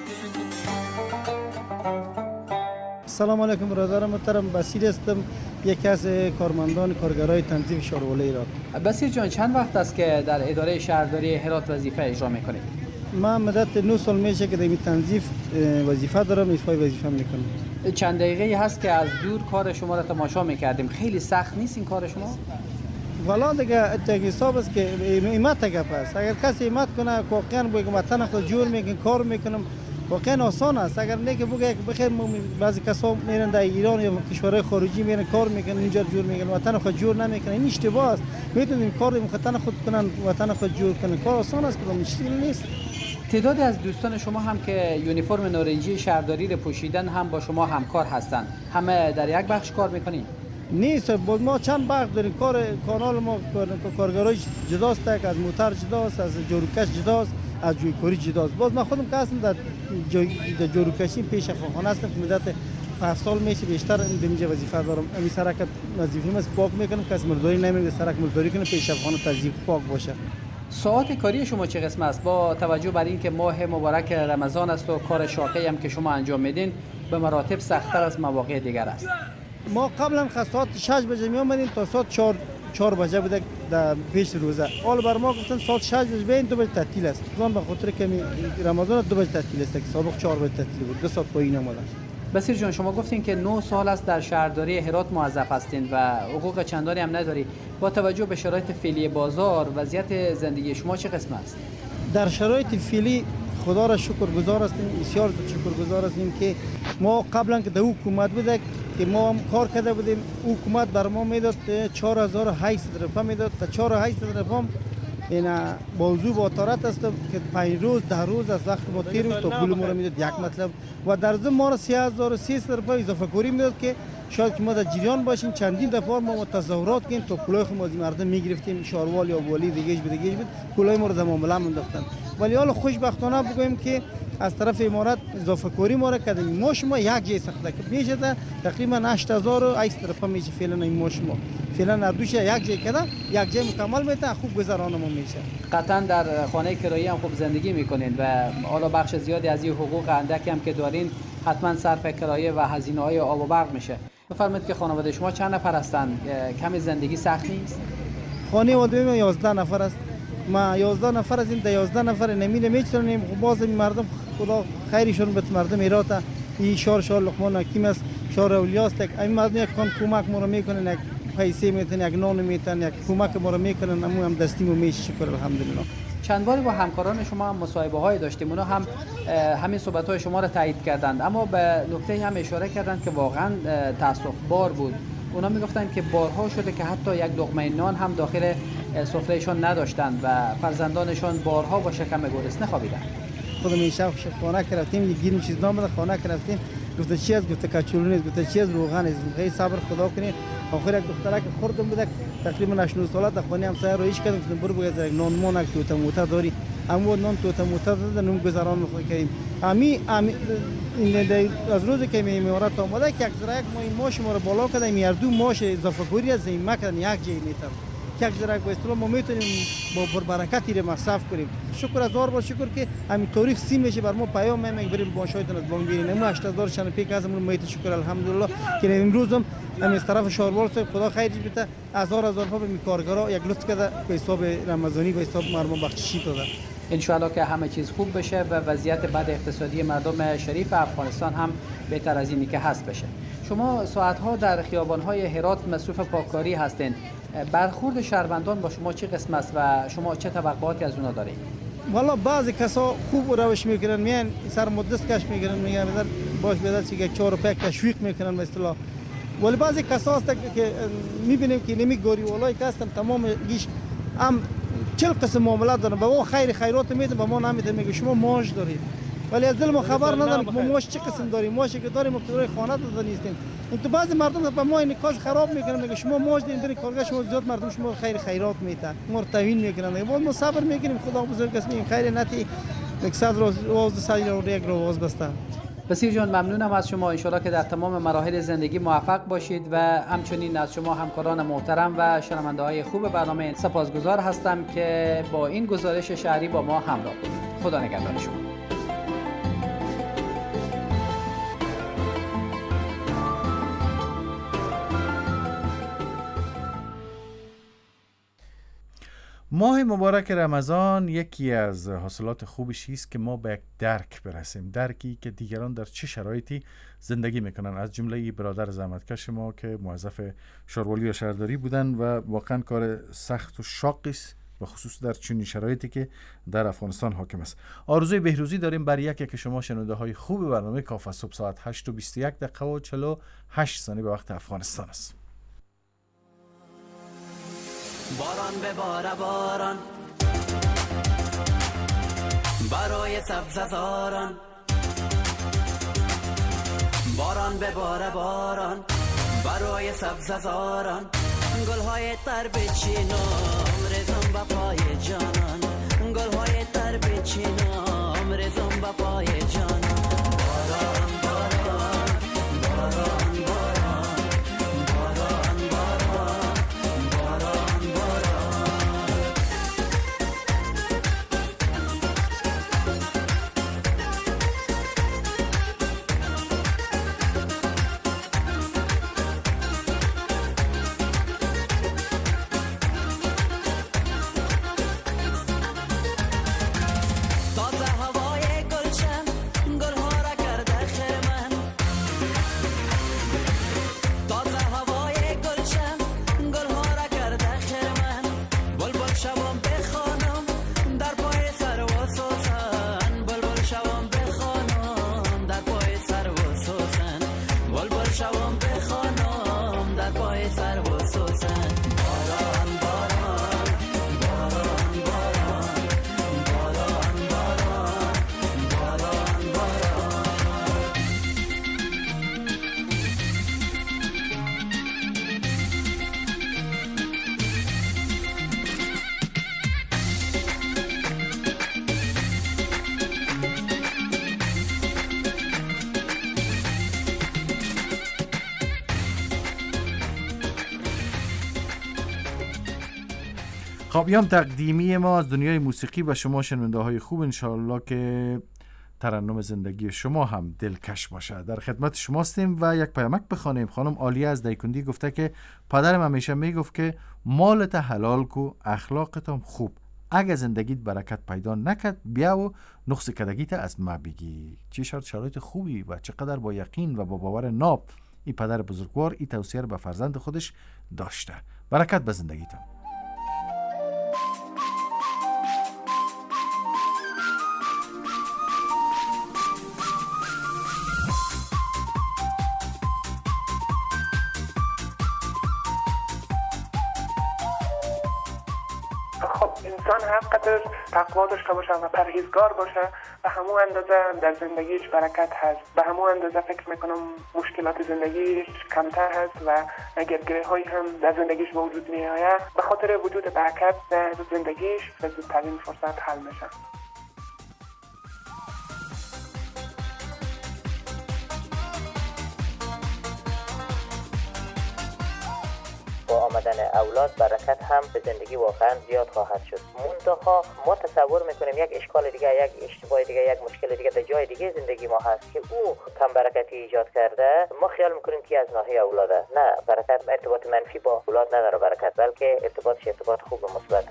سلام علیکم برادر محترم، بصیر هستم، یکی از کارمندان کارگرای تنظیف شاروالی هرات. بصیر جان، چند وقت است که در اداره شهرداری هرات وظیفه اجرا می‌کنید؟ من مدت 9 سال میشه که در این تنظیف وظیفه دارم، ایفای وظیفه میکنم. چند دقیقه هست که از دور کار شما را تماشا میکردیم. خیلی سخت نیست این کار شما؟ والا دیگه حساب است که ایمت گپ است. اگر کسی ایمت کنه واقعا بگه وطن خود جور میکنم، کار میکنم، واقعا آسان است. اگر نه که بگه بخیر بعضی کسا میرن در ایران یا کشورهای خارجی میرن کار میکنن، اینجا جور میکنن، وطن خود جور نمیکنن. این اشتباه است. میتونیم کار وطن خود کنن، وطن خود جور کنن. کار آسان است، که مشکل نیست. تعدادی از دوستان شما هم که یونیفرم نارنجی شهرداری را پوشیدن هم با شما همکار هستند. همه در یک بخش کار میکنین؟ نیست، ما چند بخش داریم. کانال ما کارگرای جداست، از موتر جداست، از جاروکش جداست، از جویکاری جداست. باز من خودم که هستم در جاروکشی پیش خانه هستم که مدت 7 سال میشه بیشتر اینجا وظیفه دارم. این سرک وظیفه‌ام است، پاک میکنم، کسی مرداری نمیگه، سرک مرداری کنه، پیش خانه تزییف پاک باشه. ساعت کاری شما چه قسم است؟ با توجه بر اینکه ماه مبارک رمضان است و کار شاقی هم که شما انجام میدین به مراتب سخت‌تر از مواقع دیگر است. ما قبلا ساعت 6 بجه می اومدیم تا ساعت 4 بجه بوده در پیش روزه. حالا بر ما گفتن ساعت 6 بجه بیاین 2 بجه تعطیل است. زمان به خاطر که رمضان 2 بجه تعطیل است که سابق 4 بجه تعطیل بود. 2 ساعت پایین اومدن. بصیر جان، شما گفتین که 9 سال است در شهرداری هرات موظف هستین و حقوق چندانی هم نداری. با توجه به شرایط فعلی بازار، وضعیت زندگی شما چه قسم است؟ در شرایط فعلی خدا را شکرگزار هستیم، بسیار شکرگزار هستیم که ما قبلا که در حکومت بوده که ما هم کار کرده بودیم، حکومت بر ما میداد 4800 روپیه میداد. تا 4800 روپیه این موضوع با طارت است که 5 روز 10 روز از وقت ما 3 روز تا پول ما رو میداد یک مطلب و در ضمن ما را 3300 روپیه اضافه کاری میداد که شاید که ما در جریان باشیم. چندین دفعه ما تظاهرات کردیم تا پولای خود ما از مردم میگرفتیم، شاروال یا والی دیگه بود پولای ما رو در معامله انداختن. ولی حالا خوشبختانه بگویم که از طرف امارات اضافه کاری ما را کردیم. ماش ما یک جای ساخته که میشه تقریبا 8800 روپیه میشه فعلا. این ماش ما فعلا دوش یک جای کده، یک جای مکمل میته، خوب گذرانم میشه. قطعا در خانه کرایی هم خوب زندگی میکنین و حالا بخش زیادی از این حقوق اندکی هم که دارین حتما صرف کرایه و هزینه‌های آب و برق میشه. بفرمایید که خانواده شما چند نفر هستند؟ کمی زندگی سخت نیست؟ خانواده ما 11 نفر است. ما 11 نفر از این 11 نفر نمیره میچرنیم. باز مردم خدا خیرشون بده، مردم هرات این شهر لقمان حکیم است، شهر اولیاست. این مردم یک کمک ما رو میکنن، یک پیسه میتن، یک نان میتن، یک کمک ما رو میکنن. هم دستیم و میشه، شکر الحمدلله. چند باری با همکاران شما هم مصاحبه های داشتیم، اونا هم همین صحبت های شما رو تایید کردند، اما به نکته هم اشاره کردند که واقعا تاسف بار بود. اونا میگفتند که بارها شده که حتی یک لقمه نان هم داخل سفرهشون نداشتند و فرزندانشون بارها با شکم گرسنه خوابیدند. خودم این شب خانه کردیم، گیریم چیز نام بده، خانه کردیم، گفته چی است؟ گفته کچولو نیست، گفته چی است؟ روغن است. خیلی صبر خدا کنید. آخر یک دخترک خوردم بوده تقریبا 8 ساله، در خانه هم سر رویش کردم، گفتم برو بگذار یک نان مونک توت موتا داری، اما نان توت موتا داد، نون گذران می‌خوام کردیم. این از روزی که امارات آمده که یک ما این ماش ما رو بالا کردن، این دو ماش اضافه گوری از این مکان یک جای میتر که یک زرق به اصطلاح ما میتونیم با برکتی رو مصرف کنیم. شکر از بار شکر که همین تاریخ 30 میشه بر ما پیام میاد بریم باشایتون از بانک بگیریم. ما 80,000 شن پیک ازمون میت شکر الحمدلله که امروز هم از طرف شاروال صاحب خدا خیرش بده هزار به کارگرا یک لطف کرده به حساب رمضانی به حساب مرمو بخششی داده. ان شاءالله که همه چیز خوب بشه و وضعیت بد اقتصادی مردم شریف افغانستان هم بهتر از اینی که هست بشه. شما ساعت‌ها در خیابان‌های هرات مصروف پاککاری هستین. برخورد شهروندان با شما چه قسم است و شما چه توقعاتی از اونا دارید؟ والا بعضی کسا خوب روش میکنن، میان سر مدت کش میگیرن، میگن باش بدل چیگه 4 پک تشویق میکنن به اصطلاح. ولی بعضی کسا هست که میبینیم که نمیگوری والای که هستن تمام گیش هم 40 قسم معاملات دارن، به ما خیرات میدن، به ما نمیدن، میگه شما ماش دارید. ولی از دل ما خبر ندارن که ما ماش چه قسم داریم، ماشی که داریم مقدار خانه داده نیستیم. این تو بعضی مردم به ما این کاز خراب میکنن، میگه شما ماش دین برین کارگاه، شما زیاد مردم شما خیرات میتن، ما رو توهین میکنن. ما صبر میکنیم، خدا بزرگ است، میگیم خیر نتی 100 روز 100 رو یک روز بسته. بسیار جان ممنونم از شما. ان شاءالله که در تمام مراحل زندگی موفق باشید و همچنین از شما همکاران محترم و شنونده های خوب برنامه سپاسگزار هستم که با این گزارش شهری با ما همراه بودید. خدا نگهدار شما. ماه مبارک رمضان یکی از حاصلات خوبش است که ما به یک درک برسیم، درکی که دیگران در چه شرایطی زندگی میکنن، از جمله برادر زحمتکش ما که موظف شاروالی و شهرداری بودن و واقعا کار سخت و شاقی است و خصوص در چنین شرایطی که در افغانستان حاکم است. آرزوی بهروزی داریم بر یکی که شما شنونده های خوب برنامه کافه صبح ساعت 8:21 و 48 ثانیه به وقت افغانستان است. باران بباره باران برای سبززاران، باران بباره باران برای سبززاران، گلهای تر بچینم رزم به پای جانان، گلهای تر بچینم رزم به پای جانان. باران باران باران باران باران باران خب یام تقدیمی ما از دنیای موسیقی و شما شنونده های خوب، انشاءالله که ترنم زندگی شما هم دلکش باشه. در خدمت شما هستیم و یک پیامک بخوانیم. خانم عالیه از دیکندی گفته که پدرم همیشه میگفت که مالت حلال کو، اخلاقت هم خوب، اگه زندگیت برکت پیدا نکرد بیا و نقص کدگیت از ما بگی. چه شرایط خوبی و چقدر با یقین و با باور ناب این پدر بزرگوار این توصیه رو به فرزند خودش داشته. برکت به زندگیتون. انسان هر قدر تقوا داشته باشه و پرهیزگار باشه به همون اندازه در زندگیش برکت هست، به همون اندازه فکر میکنم مشکلات زندگیش کمتر هست و اگر گره هایی هم در زندگیش به وجود می آید به خاطر وجود برکت در زندگیش به زودترین فرصت حل میشه. با آمدن اولاد برکت هم به زندگی واقعا زیاد خواهد شد. منتها ما تصور میکنیم یک اشکال دیگه، یک اشتباه دیگه، یک مشکل دیگه در جای دیگه زندگی ما هست که او کم برکتی ایجاد کرده. ما خیال میکنیم که از ناحیه اولاده. نه، برکت ارتباط منفی با اولاد نداره برکت، بلکه ارتباطش ارتباط خوب و مثبت.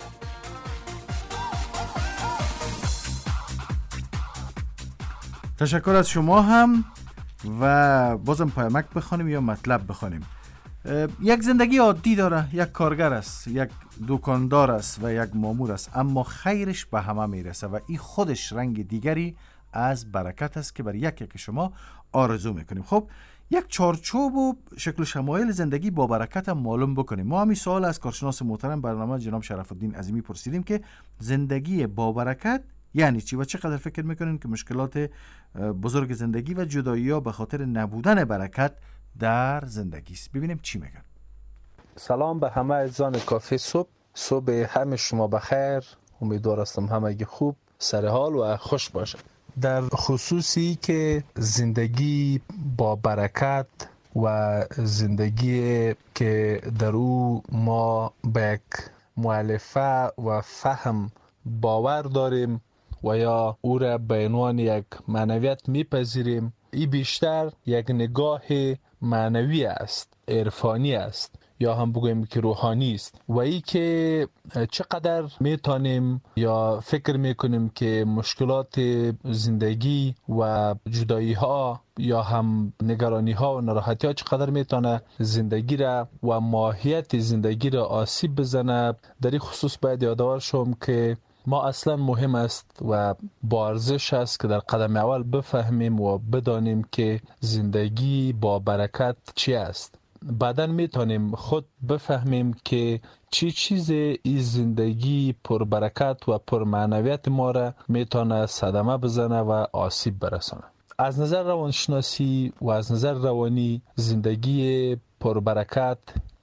تشکر از شما هم و بازم پیامک بخونیم یا مطلب بخونیم. یک زندگی عادی داره، یک کارگر است، یک دکاندار است و یک مامور است، اما خیرش به همه میرسه و این خودش رنگ دیگری از برکت است که برای یکی که شما آرزو میکنیم. خب یک چارچوب و شکل و شمایل زندگی با برکت هم معلوم بکنیم. ما همین سوال از کارشناس محترم برنامه جناب شرف الدین عظیمی پرسیدیم که زندگی با برکت یعنی چی و چقدر فکر میکنین که مشکلات بزرگ زندگی و جدایی‌ها به خاطر نبودن برکت در زندگی است. ببینیم چی میگن. سلام به همه عزیزان کافی صبح همه شما بخیر. امیدوار هستم همگی خوب، سر حال و خوش باشه. در خصوصی که زندگی با برکت و زندگی که در او ما به یک مؤلفه و فهم باور داریم و یا او را به عنوان یک معنویت میپذیریم، این بیشتر یک نگاه معنوی است، عرفانی است یا هم بگویم که روحانی است و ای که چقدر میتونیم یا فکر میکنیم که مشکلات زندگی و جدایی ها یا هم نگرانی ها و ناراحتی ها چقدر میتونه زندگی را و ماهیت زندگی را آسیب بزنه. در این خصوص باید یادآور شوم که ما اصلا مهم است و با ارزش است که در قدم اول بفهمیم و بدانیم که زندگی با برکت چی است. بعداً میتونیم خود بفهمیم که چی چیز این زندگی پر برکت و پر معنویت ما را میتونه صدمه بزنه و آسیب برسانه. از نظر روانشناسی و از نظر روانی، زندگی پر برکت،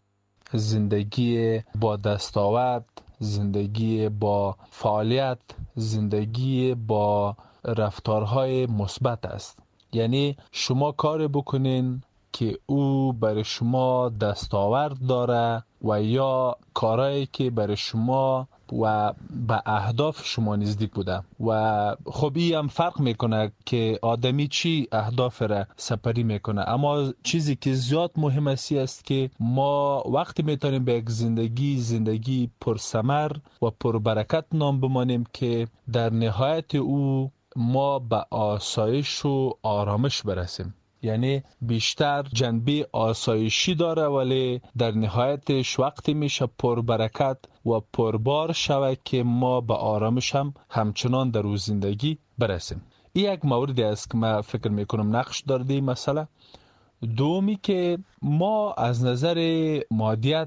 زندگی با دستاورد، زندگی با فعالیت، زندگی با رفتارهای مثبت است. یعنی شما کار بکنین که او برای شما دستاورد داره و یا کارهایی که برای شما و به اهداف شما نزدیک بوده و خب این هم فرق میکنه که آدمی چی اهداف را سپری میکنه. اما چیزی که زیاد مهم است که ما وقتی میتونیم به یک زندگی پرثمر و پربرکت نام بمانیم که در نهایت او ما به آسایش و آرامش برسیم. یعنی بیشتر جنبه آسایشی داره ولی در نهایتش وقتی میشه پربرکت و پربار شود که ما به آرامش هم همچنان در روز زندگی برسیم. این یک موردی است که من فکر میکنم نقش دارده این مسئله. دومی که ما از نظر مادیت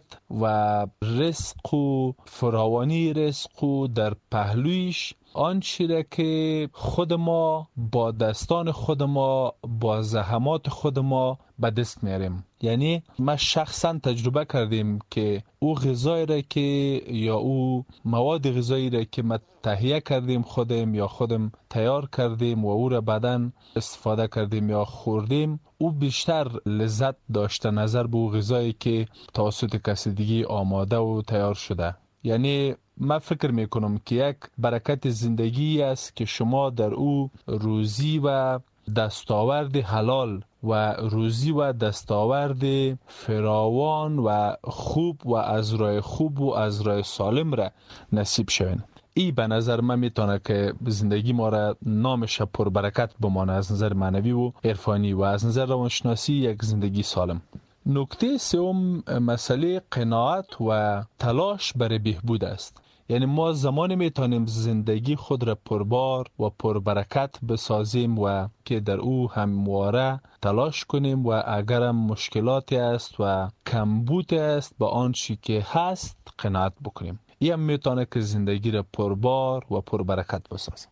و رزق و فراوانی رزق و در پهلویش آنچه را که خود ما با دستان خود ما با زحمات خود ما به دست میاریم. یعنی ما شخصا تجربه کردیم که او غذایی را که یا او مواد غذایی را که ما تهیه کردیم خودم یا خودم تیار کردیم و او را بعداً استفاده کردیم یا خوردیم، او بیشتر لذت داشته نظر به او غذایی که توسط کسی دیگه آماده و تیار شده. یعنی من فکر میکنم که یک برکت زندگی است که شما در او روزی و دستاورد حلال و روزی و دستاورد فراوان و خوب و از راه خوب و از راه سالم را نصیب شوین. این به نظر من میتونه که زندگی ما را نامش پر برکت بمانه از نظر معنوی و عرفانی و از نظر روانشناسی یک زندگی سالم. نکته سوم مسئله قناعت و تلاش برای بهبود است. یعنی ما زمانی میتونیم زندگی خود را پربار و پربرکت بسازیم و که در او همواره تلاش کنیم و اگرم مشکلاتی است و کمبود است با آنچه که هست قناعت بکنیم. این هم میتونه که زندگی را پربار و پربرکت بسازیم.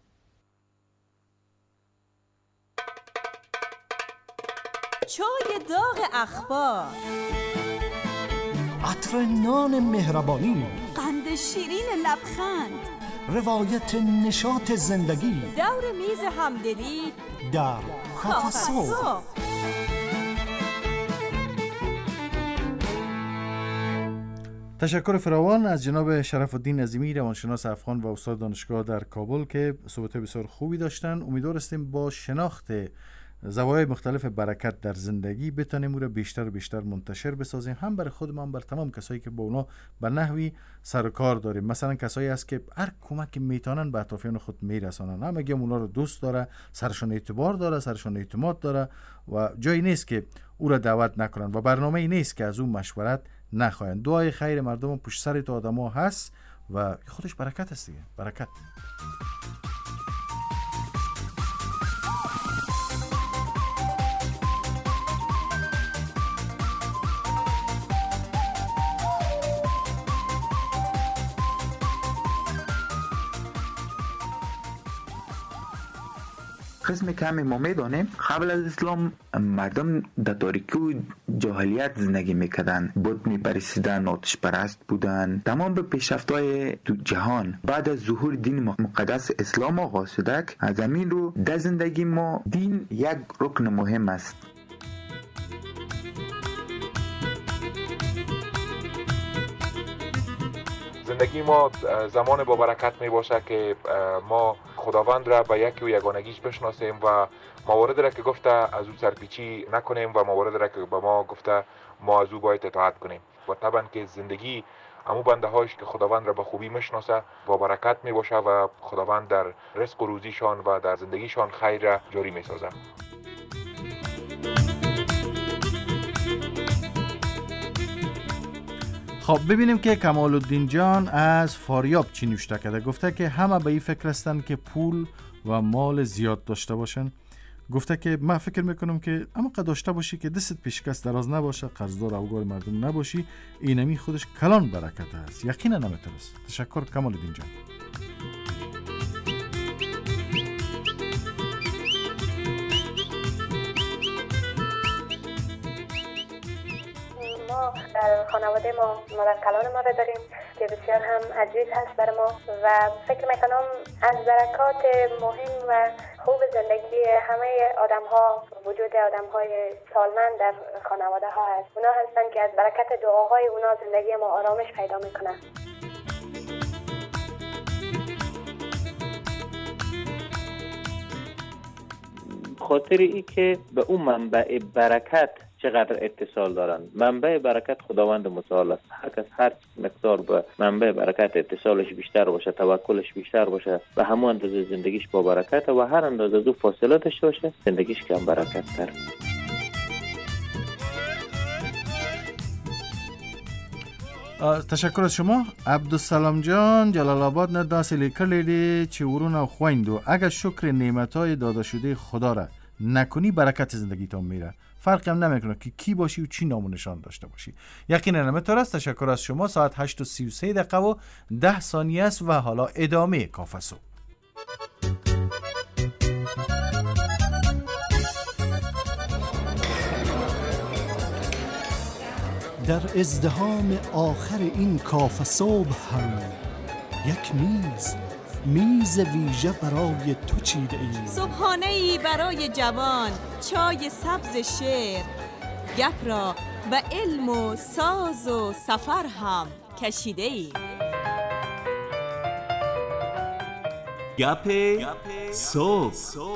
چای داغ اخبار، عطر نان مهربانی، قند شیرین لبخند، روایت نشاط زندگی، دور میز همدلی در کافی صبح. تشکر فراوان از جناب شرف الدین عظیمی، روانشناس افغان و استاد دانشگاه در کابل که صحبت بسیار خوبی داشتن. امیدوار هستیم با شناخت زوایای مختلف برکت در زندگی بتونیم او را بیشتر و بیشتر منتشر بسازیم، هم برای خود ما هم بر تمام کسایی که با اونا به نحوی سر و کار داریم. مثلا کسایی هست که هر کمک میتونن به اطرافیان خود میرسانن، هم اگه اونا رو دوست داره، سرشون اعتبار داره، سرشون اعتماد داره و جایی نیست که او را دعوت نکنن و برنامه‌ای نیست که از اون مشورت نخواین. دعای خیر مردم پشت سر تو آدما هست و خودش برکت است دیگه. برکت. قسم کمی ما میدانیم قبل از اسلام مردم در تاریکی و جاهلیت زندگی میکردن، بت میپرستیدن، آتش پرست بودن. تمام به پیشرفت‌های جهان بعد از ظهور دین مقدس اسلام آغاز شده. از زمین رو در زندگی ما دین یک رکن مهم است. زندگی ما زمان با برکت می باشه که ما خداوند را به یکی و یگانگیش بشناسیم و مواردی را که گفته از او سرپیچی نکنیم و مواردی را که به ما گفته ما از او باید اطاعت کنیم. و طبعا که زندگی امو بنده هاش که خداوند را به خوبی میشناسه با برکت می باشه و خداوند در رزق و روزیشان و در زندگیشان خیر را جاری می سازه. خب ببینیم که کمال الدین جان از فاریاب چی نوشته کرده. گفته که همه به این فکر هستن که پول و مال زیاد داشته باشن. گفته که من فکر میکنم که اما قد داشته باشی که دستت پیشکس دراز نباشه، قرضدار اوگار مردم نباشی، اینمی خودش کلان برکت است. یقینا نمیتونه است. تشکر کمال الدین جان. در خانواده ما مادر کلان ما را داریم که بسیار هم عزیز هست برای ما و فکر میکنم از برکات مهم و خوب زندگی همه آدم ها وجود آدم های سالمند در خانواده ها هست. اونا هستن که از برکت دعاهای اونا زندگی ما آرامش پیدا میکنه. خاطر ای که به اون منبع برکت چقدر اتصال دارن. منبع برکت خداوند متعال است. هر کس هر مقدار به منبع برکت اتصالش بیشتر باشه، توکلش بیشتر باشه و همون اندازه زندگیش با برکت و هر اندازه از او فاصله داشته باشه زندگیش کم برکت تر. تشکر از شما. عبدالسلام جان جلال آباد نه داسې لیکلی دی چې ورونه خویندو اگر شکر نعمتهای داده شده خدا را نکنی برکت زندگیتان میره. فرق هم نمیکنه که کی باشی و چی نام و نشان داشته باشی. یقینا همینطور است. تشکر از شما. ساعت 8:33 و 10 ثانیه است و حالا ادامه کافه صبح. در ازدحام آخر این کافه صبح هم یک میز ویژه برای تو چیده ایم. صبحانه‌ای برای جوان، چای سبز شعر، گپ را به علم و ساز و سفر هم کشیده ایم. گپ صبح.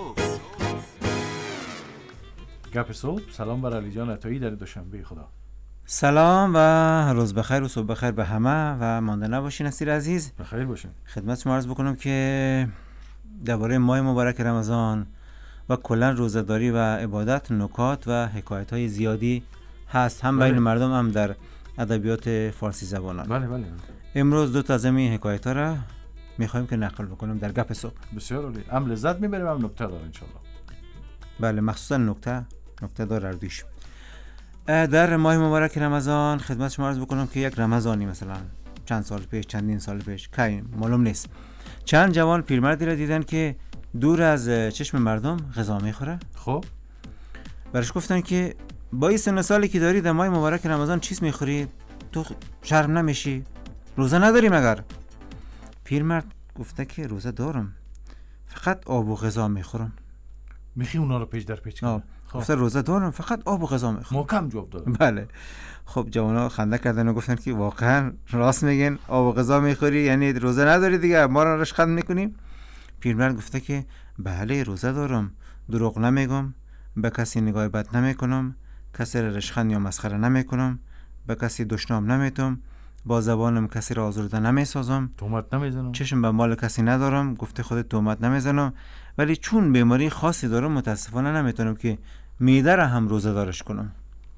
گپ صبح. سلام بر علی جان عطایی در دوشنبه خدا. سلام و روز بخیر و صبح بخیر به همه و مانده نباشین اسیر عزیز. بخیر باشین. خدمت شما عرض بکنم که درباره ماه مبارک رمضان و کلا روزه‌داری و عبادت نکات و حکایت‌های زیادی هست، هم بین مردم هم در ادبیات فارسی زبانان. بله. امروز دو تا از این حکایت‌ها را می‌خوایم که نقل بکنم در گپ صبح. بسیار عالی. هم لذت می‌بریم هم نکته داره ان شاءالله. بله، مخصوصا نکته دار اردیش. در ماه مبارک رمضان خدمت شما عرض بکنم که یک رمضانی مثلا چندین سال پیش که معلوم نیست، چند جوان پیرمردی را دیدن که دور از چشم مردم غذا میخوره. خب برش گفتن که با این سن سالی که داری در ماه مبارک رمضان چیز میخوری؟ تو شرم نمیشی؟ روزه نداری مگر؟ پیرمرد گفته که روزه دارم، فقط آب و غذا میخورم. میخی اونا رو پیش در پیش کنه. گفته روزه دارم فقط آب و غذا میخورم. محکم جواب دادم. بله. خب جوانا خنده کردن و گفتن که واقعا راست میگن، آب و غذا میخوری یعنی روزه نداری دیگه، ما را رشخند میکنیم. پیرمرد گفته که بله روزه دارم، دروغ نمیگم، به کسی نگاه بد نمیکنم، کسی را رشخند یا مسخره نمیکنم، به کسی دشنام نمیتم، با زبانم کسی را آزرده نمیسازم، تهمت نمیزنم، چشم به مال کسی ندارم. گفته خودت تهمت نمیزنم، ولی چون بیماری خاصی دارم متاسفانه نمیتونم که معده را هم روزه دارش کنم.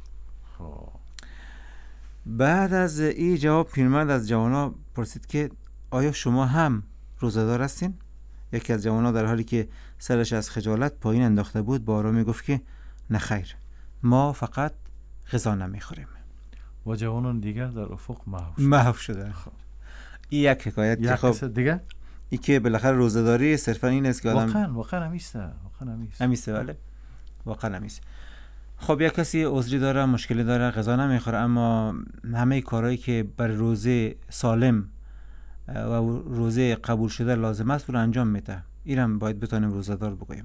بعد از این جواب پیرمرد از جوانا پرسید که آیا شما هم روزه دار هستین؟ یکی از جوانا در حالی که سرش از خجالت پایین انداخته بود با آرامی گفت که نه خیر، ما فقط غذا نمیخوریم. و جوانان دیگر در افق محو شده. این یک حکایت که خب دیگه ای که بالاخره روزه‌داری صرفا این است که آدم واقعا همیسته بله واقعا همیسته. خب یک کسی عذری داره، مشکلی داره، غذا نمیخوره، اما همه کارهایی که بر روزه سالم و روزه قبول شده لازم است رو انجام میده. اینم باید بتونیم روزه‌دار بگوییم.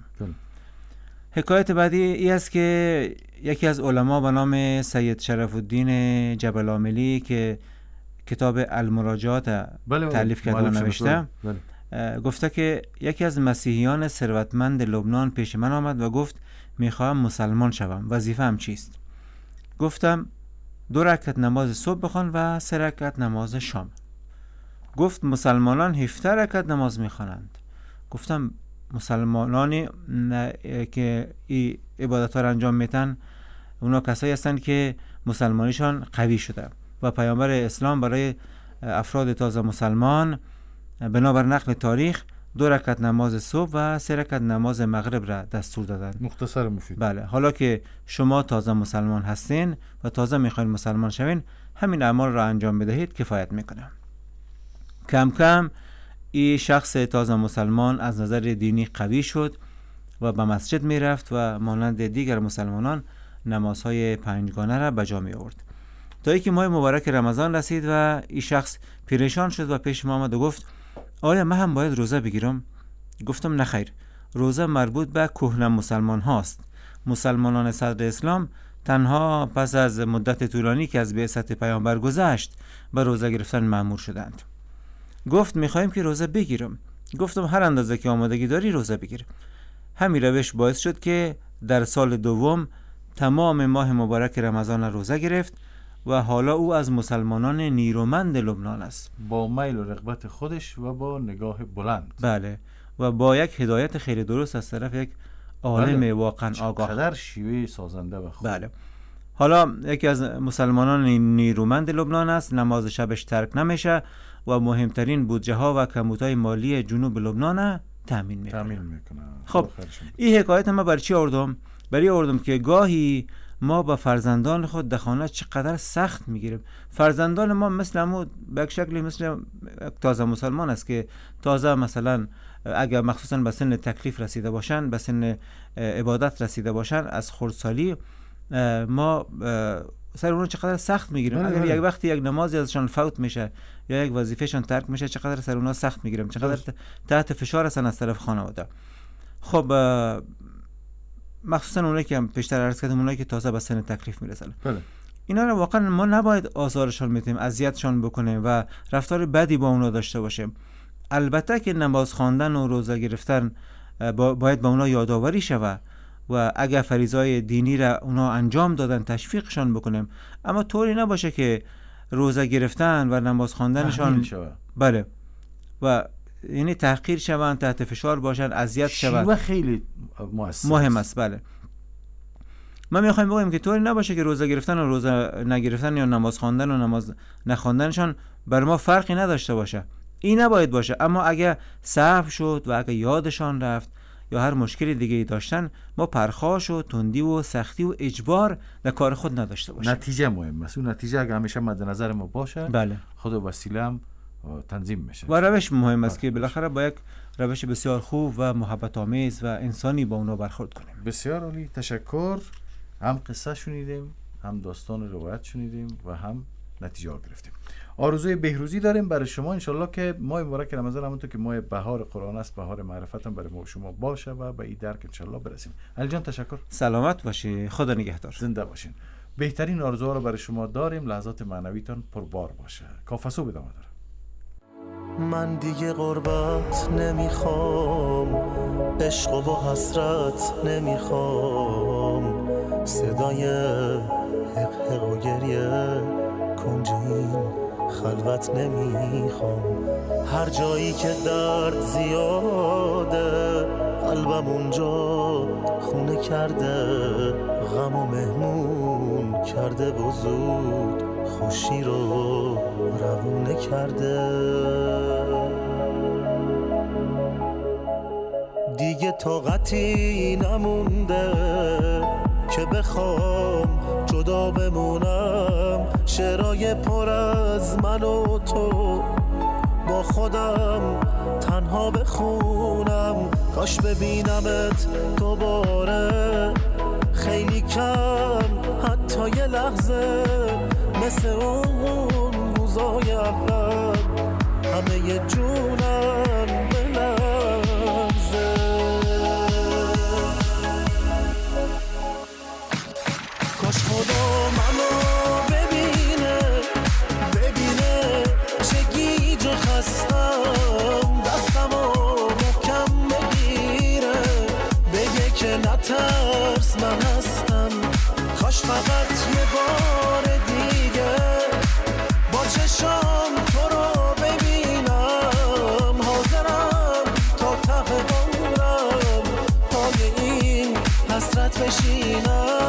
حکایت بعدی ای است که یکی از علما به نام سید شرف الدین جبل عاملی که کتاب المراجعات تالیف کرده و نوشته گفته که یکی از مسیحیان ثروتمند لبنان پیش من آمد و گفت میخواهم مسلمان شوم، وظیفه هم چیست؟ گفتم 2 رکعت نماز صبح بخوان و 3 رکعت نماز شام. گفت مسلمانان 17 رکعت نماز میخوانند. گفتم مسلمانانی که این عبادت ها را انجام میتن اونا کسایی هستند که مسلمانیشان قوی شده و پیامبر اسلام برای افراد تازه مسلمان بنابر نقل تاریخ 2 رکعت نماز صبح و 3 رکعت نماز مغرب را دستور دادن. مختصر مفید. بله. حالا که شما تازه مسلمان هستین و تازه میخواین مسلمان شوین، همین اعمال را انجام بدهید کفایت میکنه. کم کم این شخص تازه مسلمان از نظر دینی قوی شد و به مسجد میرفت و مانند دیگر مسلمانان نمازهای 5 را به جا می آورد. تا اینکه ماه مبارک رمضان رسید و این شخص پریشان شد و پیش ما آمد و گفت آیا من هم باید روزه بگیرم؟ گفتم نه خیر، روزه مربوط به کهنه مسلمان هاست. مسلمانان صدر اسلام تنها پس از مدت طولانی که از بعثت پیامبر گذشت به روزه گرفتن مأمور شدند. گفت میخوایم که روزه بگیرم. گفتم هر اندازه که آمادگی داری روزه بگیر. همین روش باعث شد که در سال دوم تمام ماه مبارک رمضان روزه گرفت و حالا او از مسلمانان نیرومند لبنان است، با میل و رغبت خودش و با نگاه بلند. بله، و با یک هدایت خیلی درست از طرف یک عالم واقعا آگاه. چقدر شیوه سازنده و خوب. بله. حالا یکی از مسلمانان نیرومند لبنان است، نماز شبش ترک نمیشه و مهمترین بودجه ها و کمبودهای مالی جنوب لبنان تامین میکنه. خب این حکایت ما برای چی آوردم؟ برای آوردم که گاهی ما با فرزندان خود در خانه چقدر سخت میگیریم. فرزندان ما مثل همون به شکلی مثل تازه مسلمان است که تازه مثلا اگر مخصوصا به سن تکلیف رسیده باشن، به سن عبادت رسیده باشن، از خردسالی ما سر اون چقدر سخت میگیریم. اگر یک وقتی یک نمازی ازشان فوت میشه یا یک وظیفهشان ترک میشه، چقدر سر اونها سخت میگیریم، چقدر تحت فشار هستن از طرف خانواده. خب مخصوصا اونایی که پیشتر عرض کردم، اونایی که تازه به سن تکلیف میرسن، اینا رو واقعا ما نباید آزارشان بدیم، اذیتشان بکنیم و رفتار بدی با اونا داشته باشیم. البته که نماز خواندن و روزه گرفتن باید با اونا یادآوری شود و اگر فریضه‌های دینی را اونا انجام دادن تشویقشان بکنیم، اما طوری نباشه که روزه گرفتن و نماز خواندنشان بله و یعنی تحقیر شوند، تحت فشار باشن، اذیت شوند. شیوه خیلی مهم است. بله، ما میخوایم بگیم که طوری نباشه که روزه گرفتن و روزه نگرفتن یا نماز خواندن و نماز نخواندنشان بر ما فرقی نداشته باشه. این نباید باشه. اما اگه سهو شد و اگه یادشان رفت یا هر مشکلی دیگه داشتن، ما پرخاش و تندی و سختی و اجبار در کار خود نداشته باشیم. نتیجه مهم است. اون نتیجه اگه همیشه مد نظر ما باشه، بله، خود وسیله هم تنظیم میشه و روش مهم است که بالاخره با یک روش بسیار خوب و محبت آمیز و انسانی با اونا برخورد کنیم. بسیار عالی، تشکر. هم قصه شنیدیم، هم داستان روایت شنیدیم و هم نتیجه گرفتیم. آرزوی بهروزی داریم برای شما، انشالله که ماه مبارک رمضان همونطور که ماه بهار قرآن است، بهار معرفت هم برای ما و شما باشه و به این درک انشالله برسیم. علی جان تشکر. سلامت باشی، خدا نگهدار. زنده باشین. بهترین آرزوها رو برای شما داریم. لحظات معنویتان پربار باشه. کافسو ادامه داره. من دیگه غربت نمیخوام، عشق و با حسرت نمیخوام، صدای حق حق و گریه کنج این خلوت نمیخوام. هر جایی که درد زیاده قلبم اونجا خونه کرده، غم و مهمون کرده و زود خوشی رو روونه کرده. دیگه طاقتی نمونده که بخوام جدا بمونم، شعرهای پر از من و تو با خودم تنها بخونم. کاش ببینمت دوباره خیلی کم، حتی یه لحظه، مثل اون روزای اول همه ی جونم بلرزه. کاش خدا منو ببینه چه گیج و خستم، دستمو محکم بگیره بگه که نترس من هستم. کاش فقط یه بار دیگه با چشام تو رو ببینم، حاضرم تا ته عمرم پای این حسرت بشینم.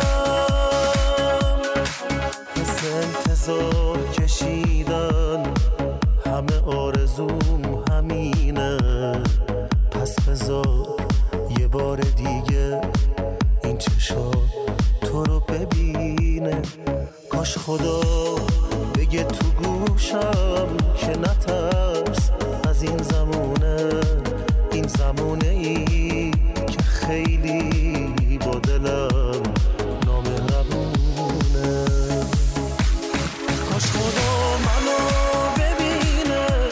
حس انتظار کشیدن همه آرزوم همینه، پس بذار یه بار دیگه این چشا تو رو ببینه. کاش خدا بگه تو گوشم که نترس از این زمونه، این زمونه ای که خیلی با دلم نامهربونه. کاش خدا منو ببینه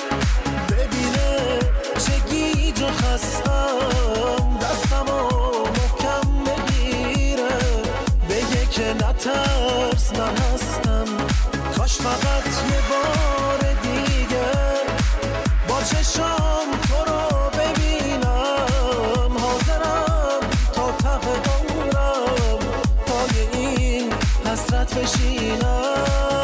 چه گیج و خستم، دستمو محکم بگیره بگه که نترس من هستم. کاش فقط یه بار دیگه با چشام تو رو ببینم، حاضرم تا ته عمرم پای این حسرت بشینم.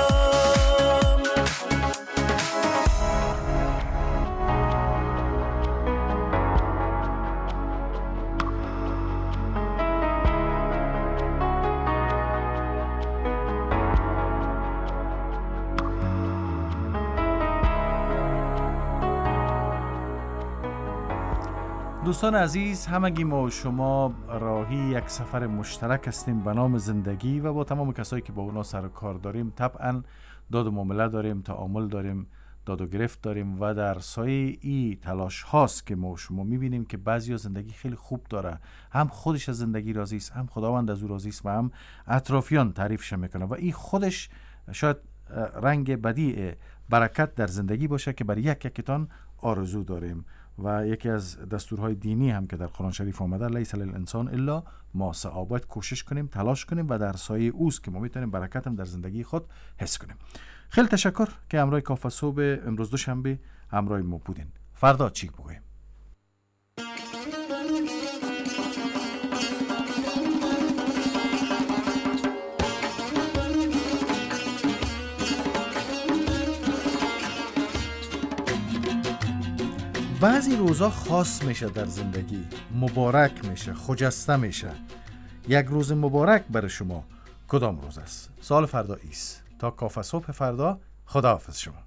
دوستان عزیز، همگی ما و شما راهی یک سفر مشترک هستیم به نام زندگی و با تمام کسایی که با اونا سر و کار داریم طبعا داد و معامله داریم، تعامل داریم، داد و گرفت داریم و در سایه ای تلاش هاست که ما و شما میبینیم که بعضیا زندگی خیلی خوب داره، هم خودش از زندگی راضی است، هم خداوند از او راضی است و هم اطرافیان تعریفش میکنه و این خودش شاید رنگ بدیع برکت در زندگی باشه که برای یکتان آرزو داریم. و یکی از دستورهای دینی هم که در قرآن شریف آمده لیس للانسان الا ما سعی، باید کوشش کنیم، تلاش کنیم و در سایه اوست که ما میتونیم برکت هم در زندگی خود حس کنیم. خیلی تشکر که همراه کافه صبح امروز دوشنبه همراه ما بودین. فردا چی بگویم؟ بعضی روزا خاص میشه در زندگی، مبارک میشه، خجسته میشه. یک روز مبارک برای شما کدام روز است؟ سال فردا ایست. تا کافه صبح فردا، خداحافظ شما.